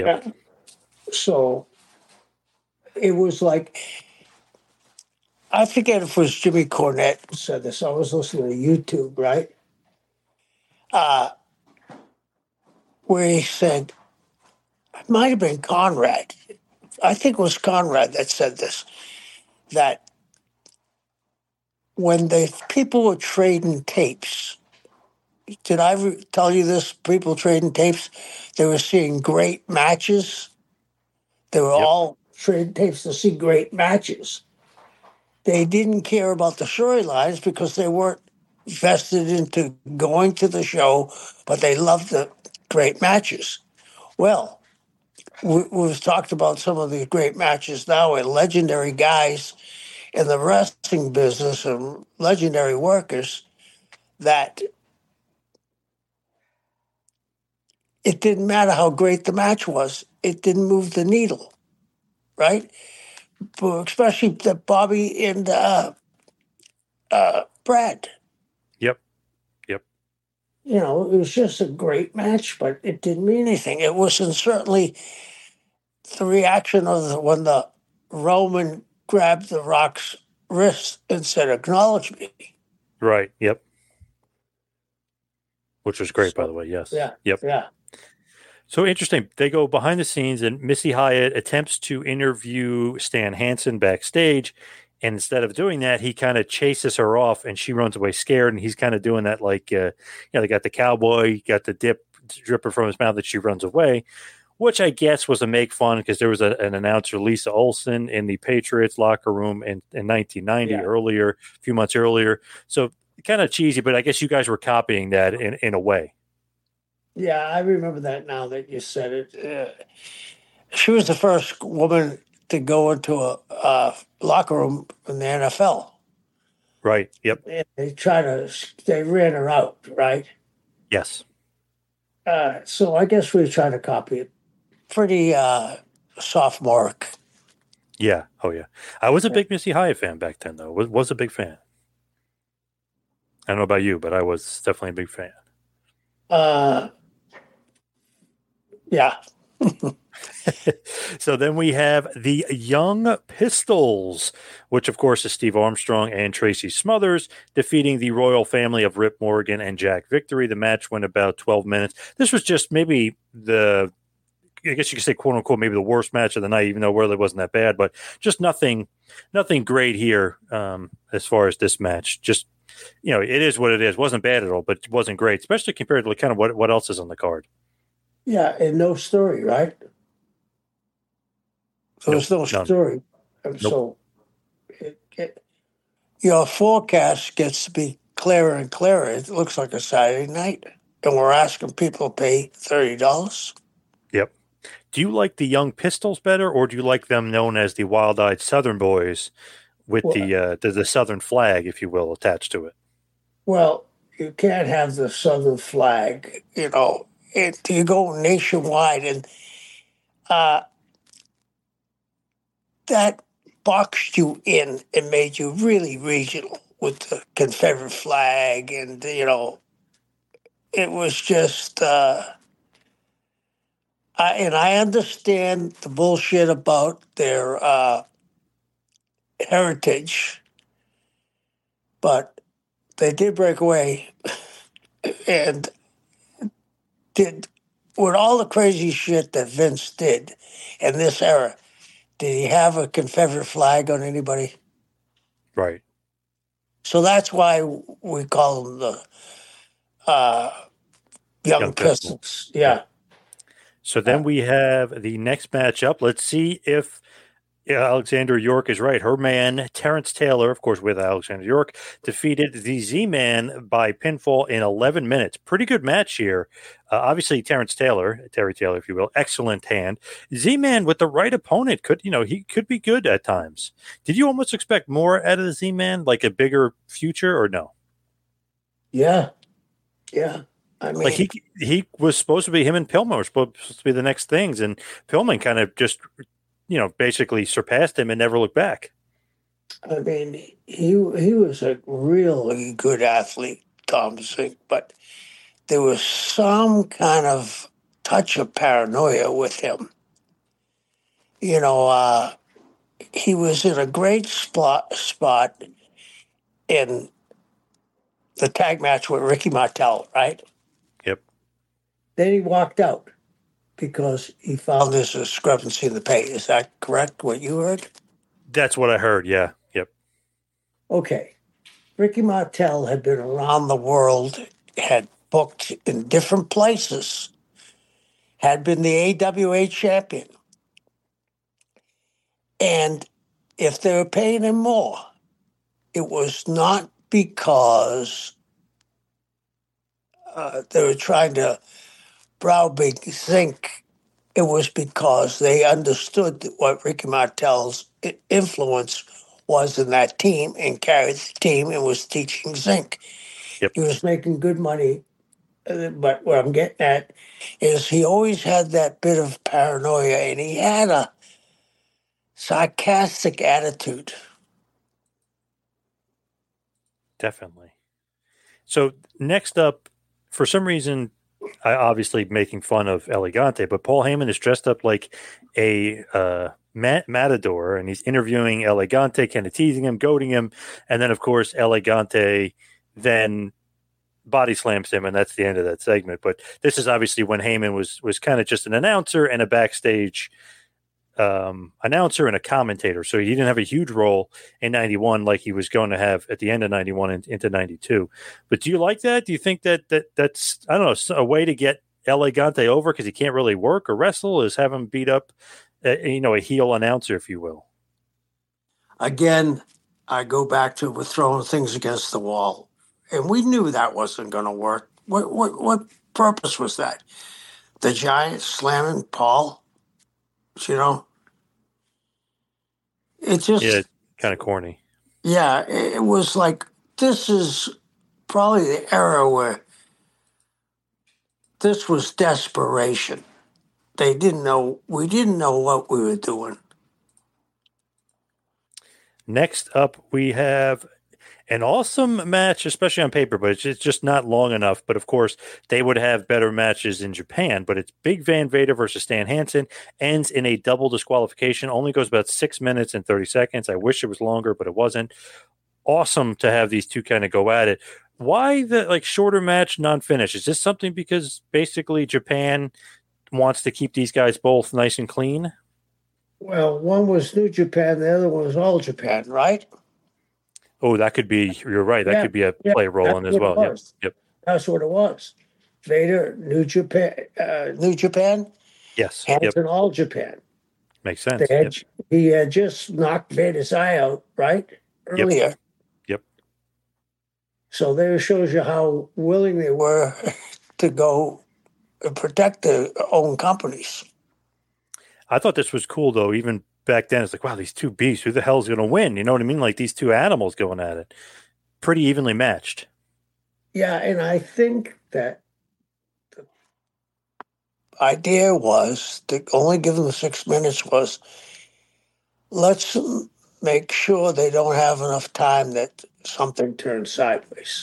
So it was like, I forget if it was Jimmy Cornette who said this. I was listening to YouTube, right? Where he said, it might have been Conrad. I think it was Conrad that said this, that when the people were trading tapes, did I tell you this? People trading tapes, they were seeing great matches. They were all trading tapes to see great matches. They didn't care about the storylines because they weren't vested into going to the show, but they loved the great matches. Well, we've talked about some of the great matches now and legendary guys in the wrestling business and legendary workers that it didn't matter how great the match was. It didn't move the needle, right? But especially the Bobby and Brad. Yep. You know, it was just a great match, but it didn't mean anything. It wasn't certainly the reaction of when the Roman grabbed the Rock's wrist and said, "Acknowledge me." Right. Yep. which was great, by the So, way. Yes. yeah, Yep. yeah. So interesting. They go behind the scenes, and Missy Hyatt attempts to interview Stan Hansen backstage. And instead of doing that, he kind of chases her off, and she runs away scared. And he's kind of doing that, like, they got the cowboy, got the dripper from his mouth, that she runs away, which I guess was a make fun because there was an announcer, Lisa Olson, in the Patriots locker room in 1990 Yeah. earlier, a few months earlier. So kind of cheesy, but I guess you guys were copying that in a way. Yeah, I remember that now that you said it. She was the first woman to go into a locker room in the NFL. Right. Yep. And they ran her out, right? Yes. So I guess we try to copy it. Pretty sophomoric. Yeah. Oh, yeah. I was a big Missy Hyatt fan back then, though. Was a big fan. I don't know about you, but I was definitely a big fan. Yeah. So then we have the Young Pistols, which of course is Steve Armstrong and Tracy Smothers, defeating the royal family of Rip Morgan and Jack Victory. The match went about 12 minutes. This was just maybe I guess you could say, quote unquote, maybe the worst match of the night, even though it really wasn't that bad, but just nothing great here as far as this match. Just, it is what it is. Wasn't bad at all, but it wasn't great, especially compared to kind of what else is on the card. Yeah, and no story, right? There was no story. And so your forecast gets to be clearer and clearer. It looks like a Saturday night. And we're asking people to pay $30. Yep. Do you like the Young Pistols better, or do you like them known as the Wild-Eyed Southern Boys with the Southern flag, if you will, attached to it? Well, you can't have the Southern flag, you go nationwide, and that boxed you in and made you really regional with the Confederate flag, and it was just. I understand the bullshit about their heritage, but they did break away and did with all the crazy shit that Vince did in this era. Did he have a Confederate flag on anybody? Right. So that's why we call them the Young Pistols. Yeah. So then we have the next matchup. Let's see if Alexander York is right. Her man, Terrence Taylor, of course, with Alexander York, defeated the Z-Man by pinfall in 11 minutes. Pretty good match here. Obviously, Terry Taylor, if you will, excellent hand. Z-Man with the right opponent he could be good at times. Did you almost expect more out of the Z-Man, like a bigger future, or no? Yeah. Yeah. I mean, like he was supposed to be, him and Pillman were supposed to be the next things, and Pillman kind of just basically surpassed him and never looked back. I mean, he was a really good athlete, Tom Zink, but there was some kind of touch of paranoia with him. He was in a great spot in the tag match with Ricky Martel, right? Yep. Then he walked out because he found this discrepancy in the pay. Is that correct, what you heard? That's what I heard, yeah. Yep. Okay. Ricky Martel had been around the world, had booked in different places, had been the AWA champion. And if they were paying him more, it was not because they were trying to browbeat Zink. It was because they understood what Ricky Martel's influence was in that team and carried the team and was teaching Zink. Yep. He was making good money. But what I'm getting at is he always had that bit of paranoia, and he had a sarcastic attitude. Definitely. So next up, for some reason, I obviously making fun of Elegante, but Paul Heyman is dressed up like a matador, and he's interviewing Elegante, kind of teasing him, goading him, and then of course Elegante then body slams him, and that's the end of that segment. But this is obviously when Heyman was kind of just an announcer and a backstage announcer and a commentator. So he didn't have a huge role in 91 like he was going to have at the end of 91 and into 92. But do you like that? Do you think that's, I don't know, a way to get El Gigante over because he can't really work or wrestle is have him beat up, a heel announcer, if you will? Again, I go back to we're throwing things against the wall. And we knew that wasn't going to work. What purpose was that? The Giant slamming Paul? It just kind of corny. Yeah, it was like this is probably the era where this was desperation. We didn't know what we were doing. Next up, we have an awesome match, especially on paper, but it's just not long enough. But of course, they would have better matches in Japan. But it's Big Van Vader versus Stan Hansen, ends in a double disqualification, only goes about 6 minutes and 30 seconds. I wish it was longer, but it wasn't. Awesome to have these two kind of go at it. Why the shorter match, non-finish? Is this something because basically Japan wants to keep these guys both nice and clean? Well, one was New Japan, the other one was All Japan, right? Oh, that could be. You're right. That could be a play role in as well. Yep. That's what it was. Vader, New Japan. Yes. Hansen, All Japan. Makes sense. He had just knocked Vader's eye out, right? Earlier. Yep. So there shows you how willing they were to go and protect their own companies. I thought this was cool, though. Even back then, it's like, wow, these two beasts, who the hell's going to win? You know what I mean? Like these two animals going at it. Pretty evenly matched. Yeah, and I think that the idea was to only give them 6 minutes was let's make sure they don't have enough time that something turns sideways.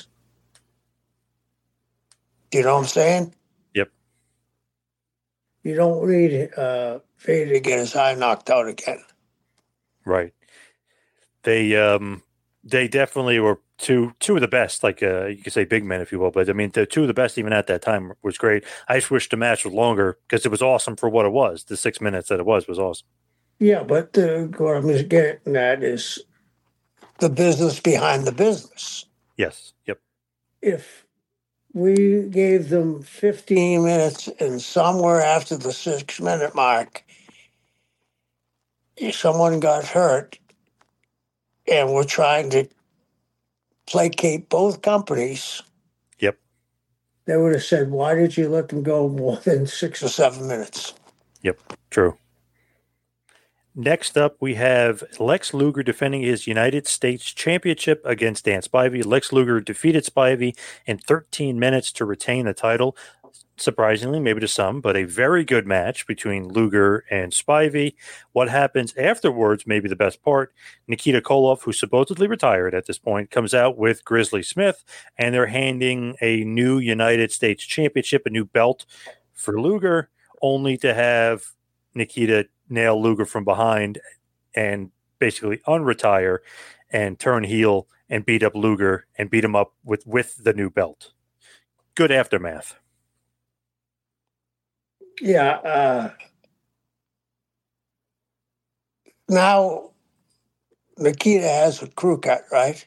Do you know what I'm saying? Yep. You don't need Vader to get his eye knocked out again. Right. They definitely were two of the best, like you could say big men, if you will. But I mean, the two of the best even at that time was great. I just wish the match was longer because it was awesome for what it was. The 6 minutes that it was awesome. Yeah, but what I'm getting at is the business behind the business. Yes. Yep. If we gave them 15 minutes and somewhere after the 6 minute mark, someone got hurt and we're trying to placate both companies. Yep. They would have said, why did you let them go more than 6 or 7 minutes? Yep. True. Next up, we have Lex Luger defending his United States Championship against Dan Spivey. Lex Luger defeated Spivey in 13 minutes to retain the title. Surprisingly, maybe to some, but a very good match between Luger and Spivey. What happens afterwards, maybe the best part. Nikita Koloff, who supposedly retired at this point, comes out with Grizzly Smith, and they're handing a new United States Championship, a new belt for Luger, only to have Nikita nail Luger from behind and basically unretire and turn heel and beat up Luger and beat him up with the new belt. Good aftermath. Yeah. Now, Nikita has a crew cut, right?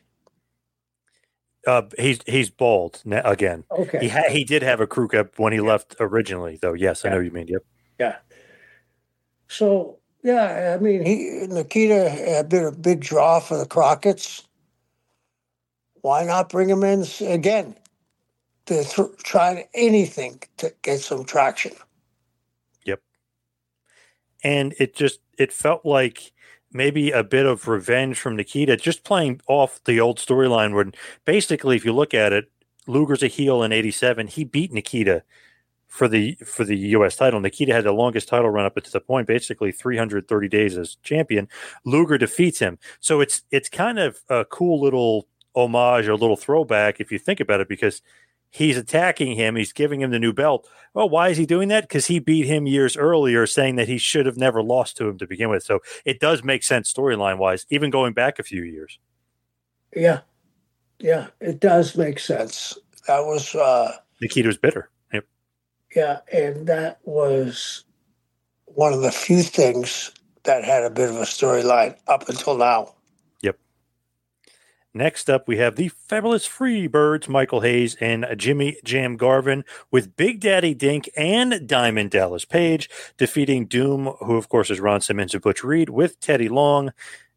He's bald again. Okay. He did have a crew cut when he left originally, though. Yes, I know what you mean. Yep. Yeah. So, yeah, I mean, Nikita had been a big draw for the Crockett's. Why not bring him in again? They're trying anything to get some traction. Yep. And it felt like maybe a bit of revenge from Nikita, just playing off the old storyline where basically, if you look at it, Luger's a heel in 87. He beat Nikita for the U.S. title. Nikita had the longest title run up to the point, basically 330 days as champion. Luger defeats him. So it's kind of a cool little homage or a little throwback if you think about it, because he's attacking him. He's giving him the new belt. Well, why is he doing that? Because he beat him years earlier, saying that he should have never lost to him to begin with. So it does make sense storyline-wise, even going back a few years. Yeah. Yeah, it does make sense. That was Nikita's bitter. Yep. yeah, and that was one of the few things that had a bit of a storyline up until now. Yep. Next up, we have the Fabulous Freebirds, Michael Hayes and Jimmy Jam Garvin, with Big Daddy Dink and Diamond Dallas Page defeating Doom, who of course is Ron Simmons and Butch Reed, with Teddy Long.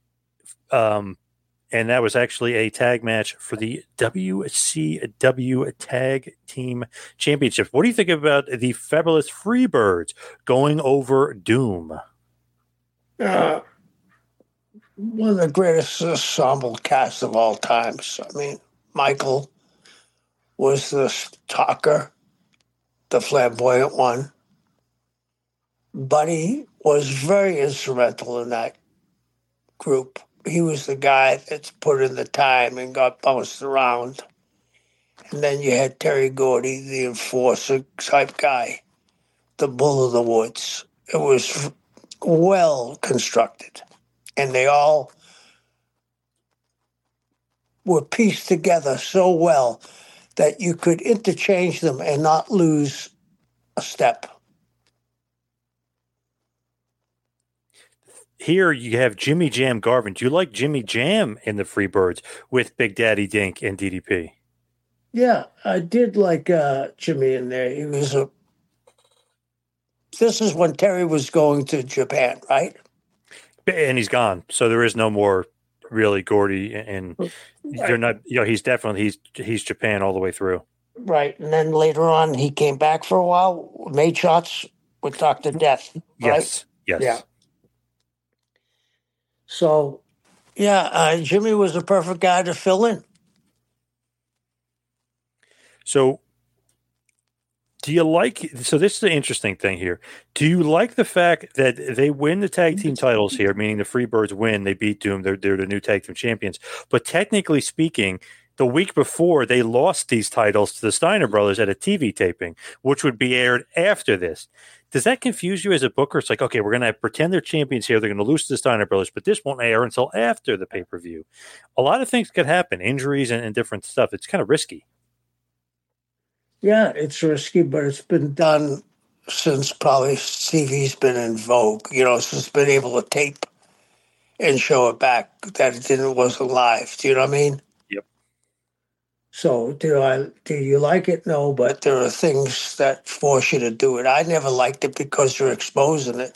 And that was actually a tag match for the WCW Tag Team Championship. What do you think about the Fabulous Freebirds going over Doom? One of the greatest ensemble casts of all times. I mean, Michael was the talker, the flamboyant one. Buddy was very instrumental in that group. He was the guy that's put in the time and got bounced around. And then you had Terry Gordy, the enforcer type guy, the bull of the woods. It was well constructed. And they all were pieced together so well that you could interchange them and not lose a step. Here you have Jimmy Jam Garvin. Do you like Jimmy Jam in the Freebirds with Big Daddy Dink and DDP? Yeah, I did like Jimmy in there. He was This is when Terry was going to Japan, right? And he's gone, so there is no more really Gordy, and they're not. He's definitely he's Japan all the way through. Right, and then later on he came back for a while, made shots with Dr. Death. Right? Yes. Yeah. So, Jimmy was the perfect guy to fill in. So, do you like? So this is the interesting thing here. Do you like the fact that they win the tag team titles here, meaning the Freebirds win, they beat Doom, they're the new tag team champions. But technically speaking, the week before they lost these titles to the Steiner brothers at a TV taping, which would be aired after this. Does that confuse you as a booker? It's like, okay, we're going to pretend they're champions here. They're going to lose to the Steiner brothers, but this won't air until after the pay-per-view. A lot of things could happen, injuries and different stuff. It's kind of risky. Yeah, it's risky, but it's been done since probably TV's been in vogue. Since been able to tape and show it back that it wasn't live. Do you know what I mean? Yep. So do you like it? No, but there are things that force you to do it. I never liked it because you're exposing it.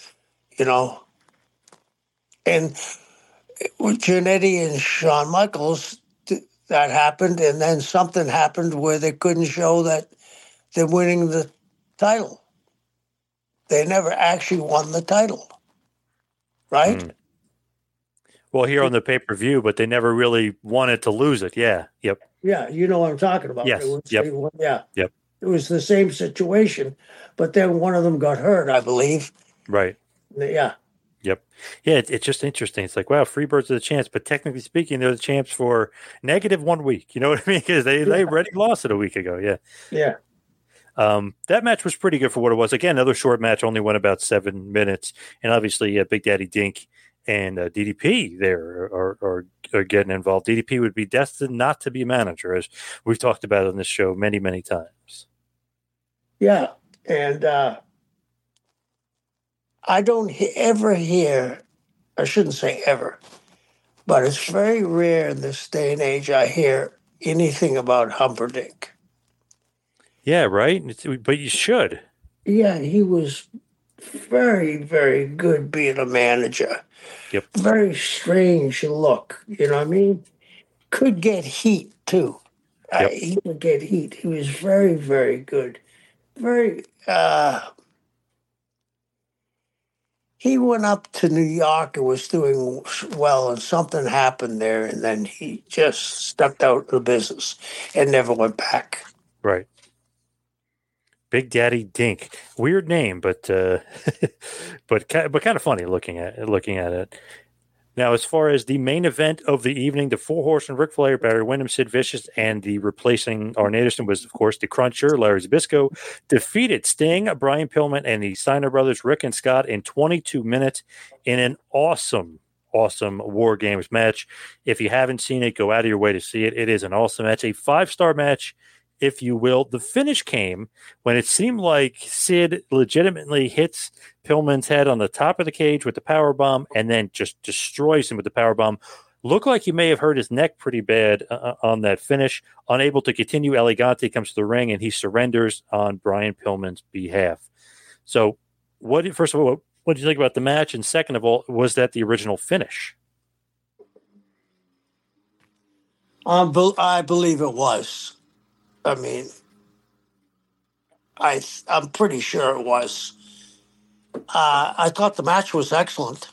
And with Jannetty and Shawn Michaels, that happened, and then something happened where they couldn't show that they're winning the title. They never actually won the title, right? Mm. Well, here on the pay-per-view, but they never really wanted to lose it. Yeah, yep. Yeah, you know what I'm talking about. Yes, Yep. It was the same situation, but then one of them got hurt, I believe. Right. Yeah. Yep. Yeah, it's just interesting. It's like, wow, Freebirds are the champs, but technically speaking, they're the champs for negative 1 week. You know what I mean? Because they already lost it a week ago. Yeah. Yeah. That match was pretty good for what it was. Again, another short match, only went about 7 minutes. And obviously, Big Daddy Dink and DDP there are getting involved. DDP would be destined not to be a manager, as we've talked about on this show many, many times. Yeah. And I don't ever hear, I shouldn't say ever, but it's very rare in this day and age I hear anything about Humperdinck. Yeah, right? But you should. Yeah, he was very, very good being a manager. Yep. Very strange look, you know what I mean? Could get heat, too. Yep. He could get heat. He was very, very good. Very, he went up to New York and was doing well, and something happened there, and then he just stepped out of the business and never went back. Right. Big Daddy Dink, weird name, but kind of funny looking at it. Now, as far as the main event of the evening, the Four Horsemen, Ric Flair, Barry Windham, Sid Vicious, and the replacing Arn Anderson was, of course, the Cruncher, Larry Zbyszko, defeated Sting, Brian Pillman, and the Steiner brothers, Rick and Scott, in 22 minutes in an awesome War Games match. If you haven't seen it, go out of your way to see it. It is an awesome match, a 5-star match. if you will. The finish came when it seemed like Sid legitimately hits Pillman's head on the top of the cage with the power bomb and then just destroys him with the power bomb. Looked like he may have hurt his neck pretty bad on that finish. Unable to continue, Elegante comes to the ring and he surrenders on Brian Pillman's behalf. So, first of all, what did you think about the match? And second of all, was that the original finish? I believe it was. I mean, I'm pretty sure it was. I thought the match was excellent.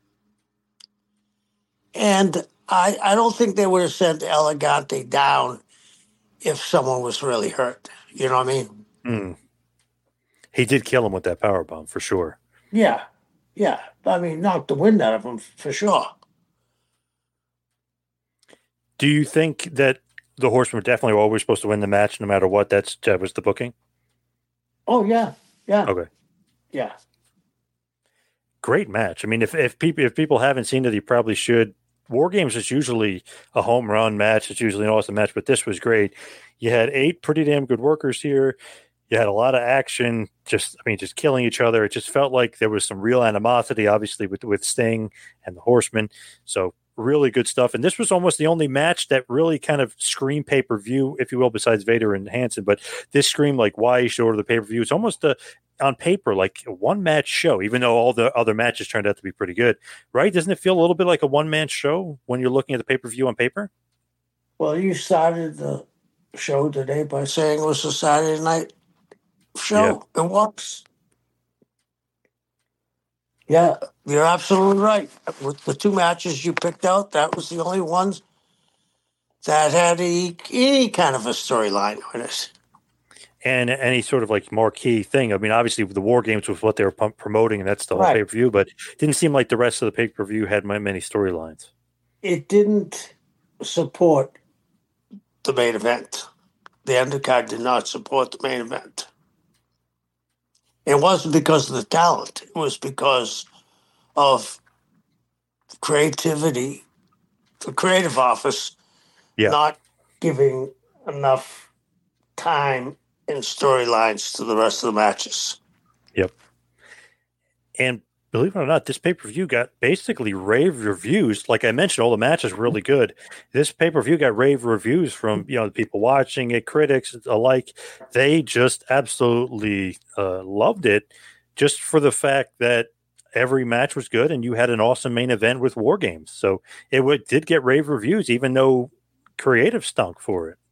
And I don't think they would have sent Elegante down if someone was really hurt. You know what I mean? Mm. He did kill him with that powerbomb, for sure. Yeah. Yeah. I mean, knocked the wind out of him, for sure. Do you think that the Horsemen were definitely always supposed to win the match no matter what? That was the booking? Oh, yeah. Yeah. Okay. Yeah. Great match. I mean, if people haven't seen it, you probably should. War Games is usually a home run match. It's usually an awesome match, but this was great. You had 8 pretty damn good workers here. You had a lot of action, just killing each other. It just felt like there was some real animosity, obviously, with Sting and the Horsemen. So really good stuff. And this was almost the only match that really kind of screamed pay-per-view, if you will, besides Vader and Hansen. But this screamed like why you should order the pay-per-view. It's almost on paper like a one-match show, even though all the other matches turned out to be pretty good, right? Doesn't it feel a little bit like a one-man show when you're looking at the pay-per-view on paper? Well, you started the show today by saying it was a Saturday night show. Yeah. It was. Yeah, you're absolutely right. With the 2 matches you picked out, that was the only ones that had any kind of a storyline with it. And any sort of like marquee thing. I mean, obviously the War Games was what they were promoting, and that's the whole pay-per-view, but it didn't seem like the rest of the pay-per-view had many storylines. It didn't support the main event. The undercard did not support the main event. It wasn't because of the talent. It was because of creativity, the creative office not giving enough time and storylines to the rest of the matches. Yep. And believe it or not, this pay-per-view got basically rave reviews. Like I mentioned, all the matches were really good. This pay-per-view got rave reviews from the people watching it, critics alike. They just absolutely loved it, just for the fact that every match was good, and you had an awesome main event with War Games. So it did get rave reviews, even though creative stunk for it.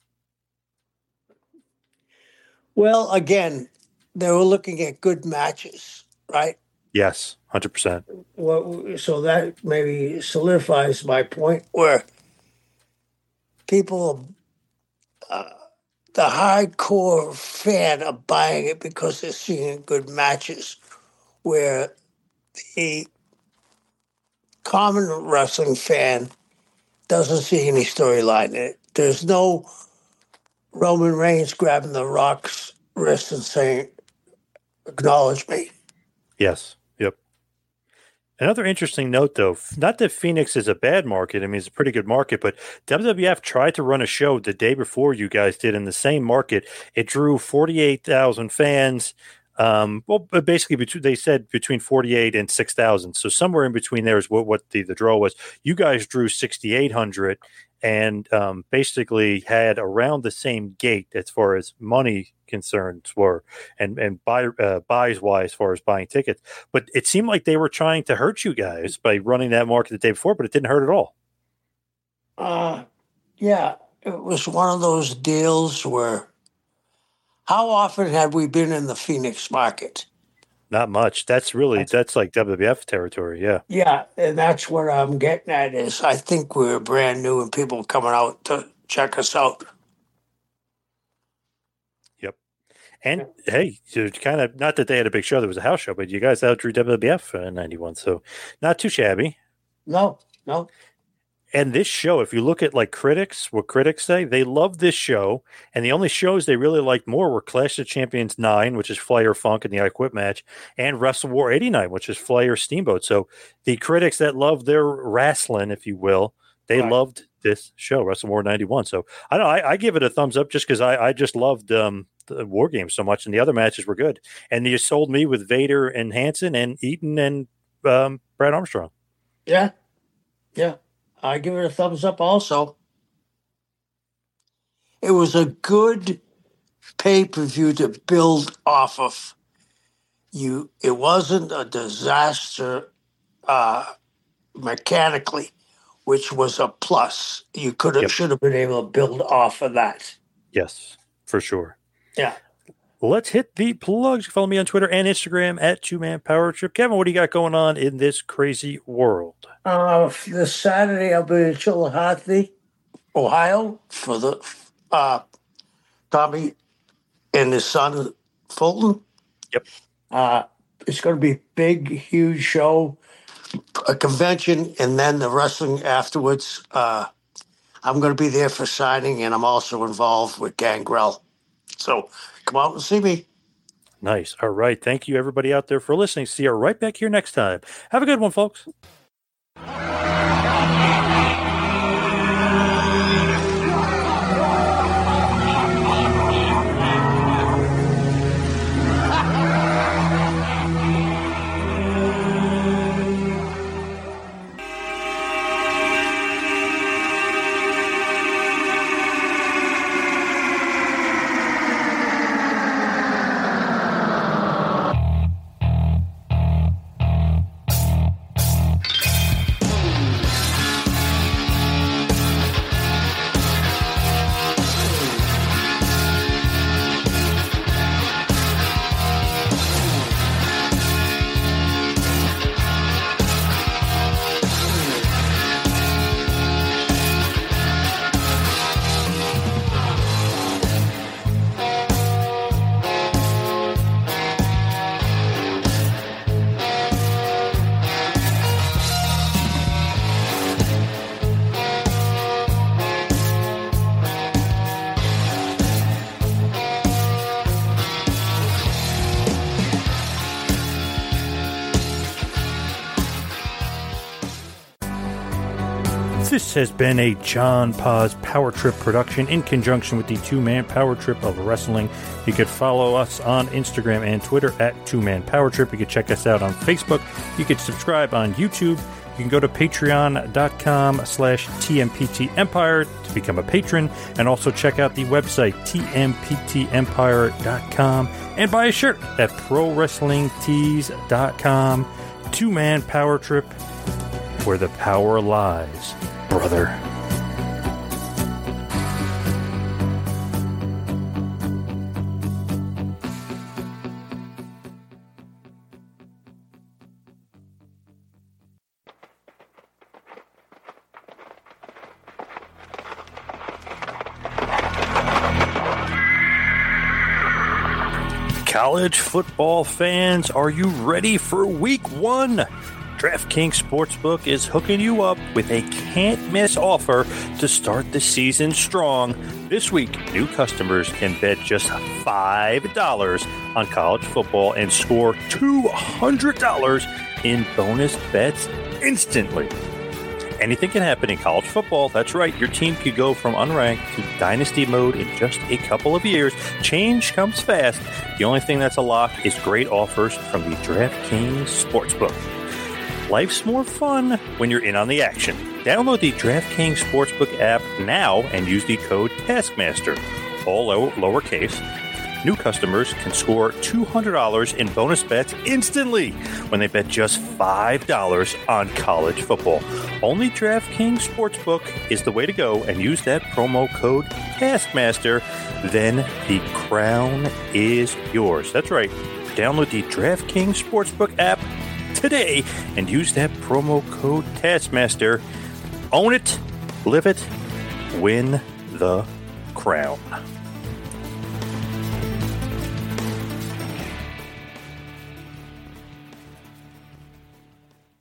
Well, again, they were looking at good matches, right? Yes, 100%. Well, so that maybe solidifies my point where people, the hardcore fan are buying it because they're seeing good matches, where the common wrestling fan doesn't see any storyline in it. There's no Roman Reigns grabbing the Rock's wrist and saying, "Acknowledge me." Yes. Yep. Another interesting note, though, not that Phoenix is a bad market. I mean, it's a pretty good market, but WWF tried to run a show the day before you guys did in the same market. It drew 48,000 fans. Basically, they said between 48 and 6,000. So somewhere in between there is what the draw was. You guys drew 6,800 and basically had around the same gate as far as money concerns were and buys wise as far as buying tickets. But it seemed like they were trying to hurt you guys by running that market the day before, but it didn't hurt at all. Yeah, it was one of those deals where how often have we been in the Phoenix market? Not much. That's like WWF territory. Yeah. Yeah. And that's what I'm getting at is I think we're brand new and people are coming out to check us out. Yep. And hey, kind of, not that they had a big show, there was a house show, but you guys outdrew WWF in 91. So not too shabby. No. And this show, if you look at what critics say, they love this show. And the only shows they really liked more were Clash of Champions 9, which is Flair Funk and the I Quit match, and Wrestle War 89, which is Flair Steamboat. So the critics that love their wrestling, if you will, they loved this show, WrestleMore 91. So I know I give it a thumbs up just because I just loved the War Games so much, and the other matches were good. And you sold me with Vader and Hanson and Eaton and Brad Armstrong. Yeah. I give it a thumbs up also. It was a good pay-per-view to build off of. It wasn't a disaster mechanically, which was a plus. You should have been able to build off of that. Yes, for sure. Yeah. Let's hit the plugs. Follow me on Twitter and Instagram at 2Man Power Trip. Kevin, what do you got going on in this crazy world? This Saturday, I'll be in Chillicothe, Ohio, for the Tommy and his son, Fulton. Yep. It's going to be a big, huge show, a convention, and then the wrestling afterwards. I'm going to be there for signing, and I'm also involved with Gangrel. So come out and see me. Nice. All right. Thank you, everybody out there, for listening. See you right back here next time. Have a good one, folks. This has been a John Paz Power Trip production in conjunction with the 2Man Power Trip of Wrestling. You could follow us on Instagram and Twitter at 2Man Power Trip. You could check us out on Facebook. You could subscribe on YouTube. You can go to patreon.com/TMPT Empire to become a patron, and also check out the website tmptempire.com and buy a shirt at prowrestlingtees.com. 2Man Power Trip, where the power lies, brother. College football fans, are you ready for week 1? DraftKings Sportsbook is hooking you up with a can't-miss offer to start the season strong. This week, new customers can bet just $5 on college football and score $200 in bonus bets instantly. Anything can happen in college football. That's right. Your team could go from unranked to dynasty mode in just a couple of years. Change comes fast. The only thing that's a lock is great offers from the DraftKings Sportsbook. Life's more fun when you're in on the action. Download the DraftKings Sportsbook app now and use the code TASKMASTER, all lowercase. New customers can score $200 in bonus bets instantly when they bet just $5 on college football. Only DraftKings Sportsbook is the way to go, and use that promo code TASKMASTer. Then the crown is yours. That's right. Download the DraftKings Sportsbook app today and use that promo code Taskmaster. Own it, live it, win the crown.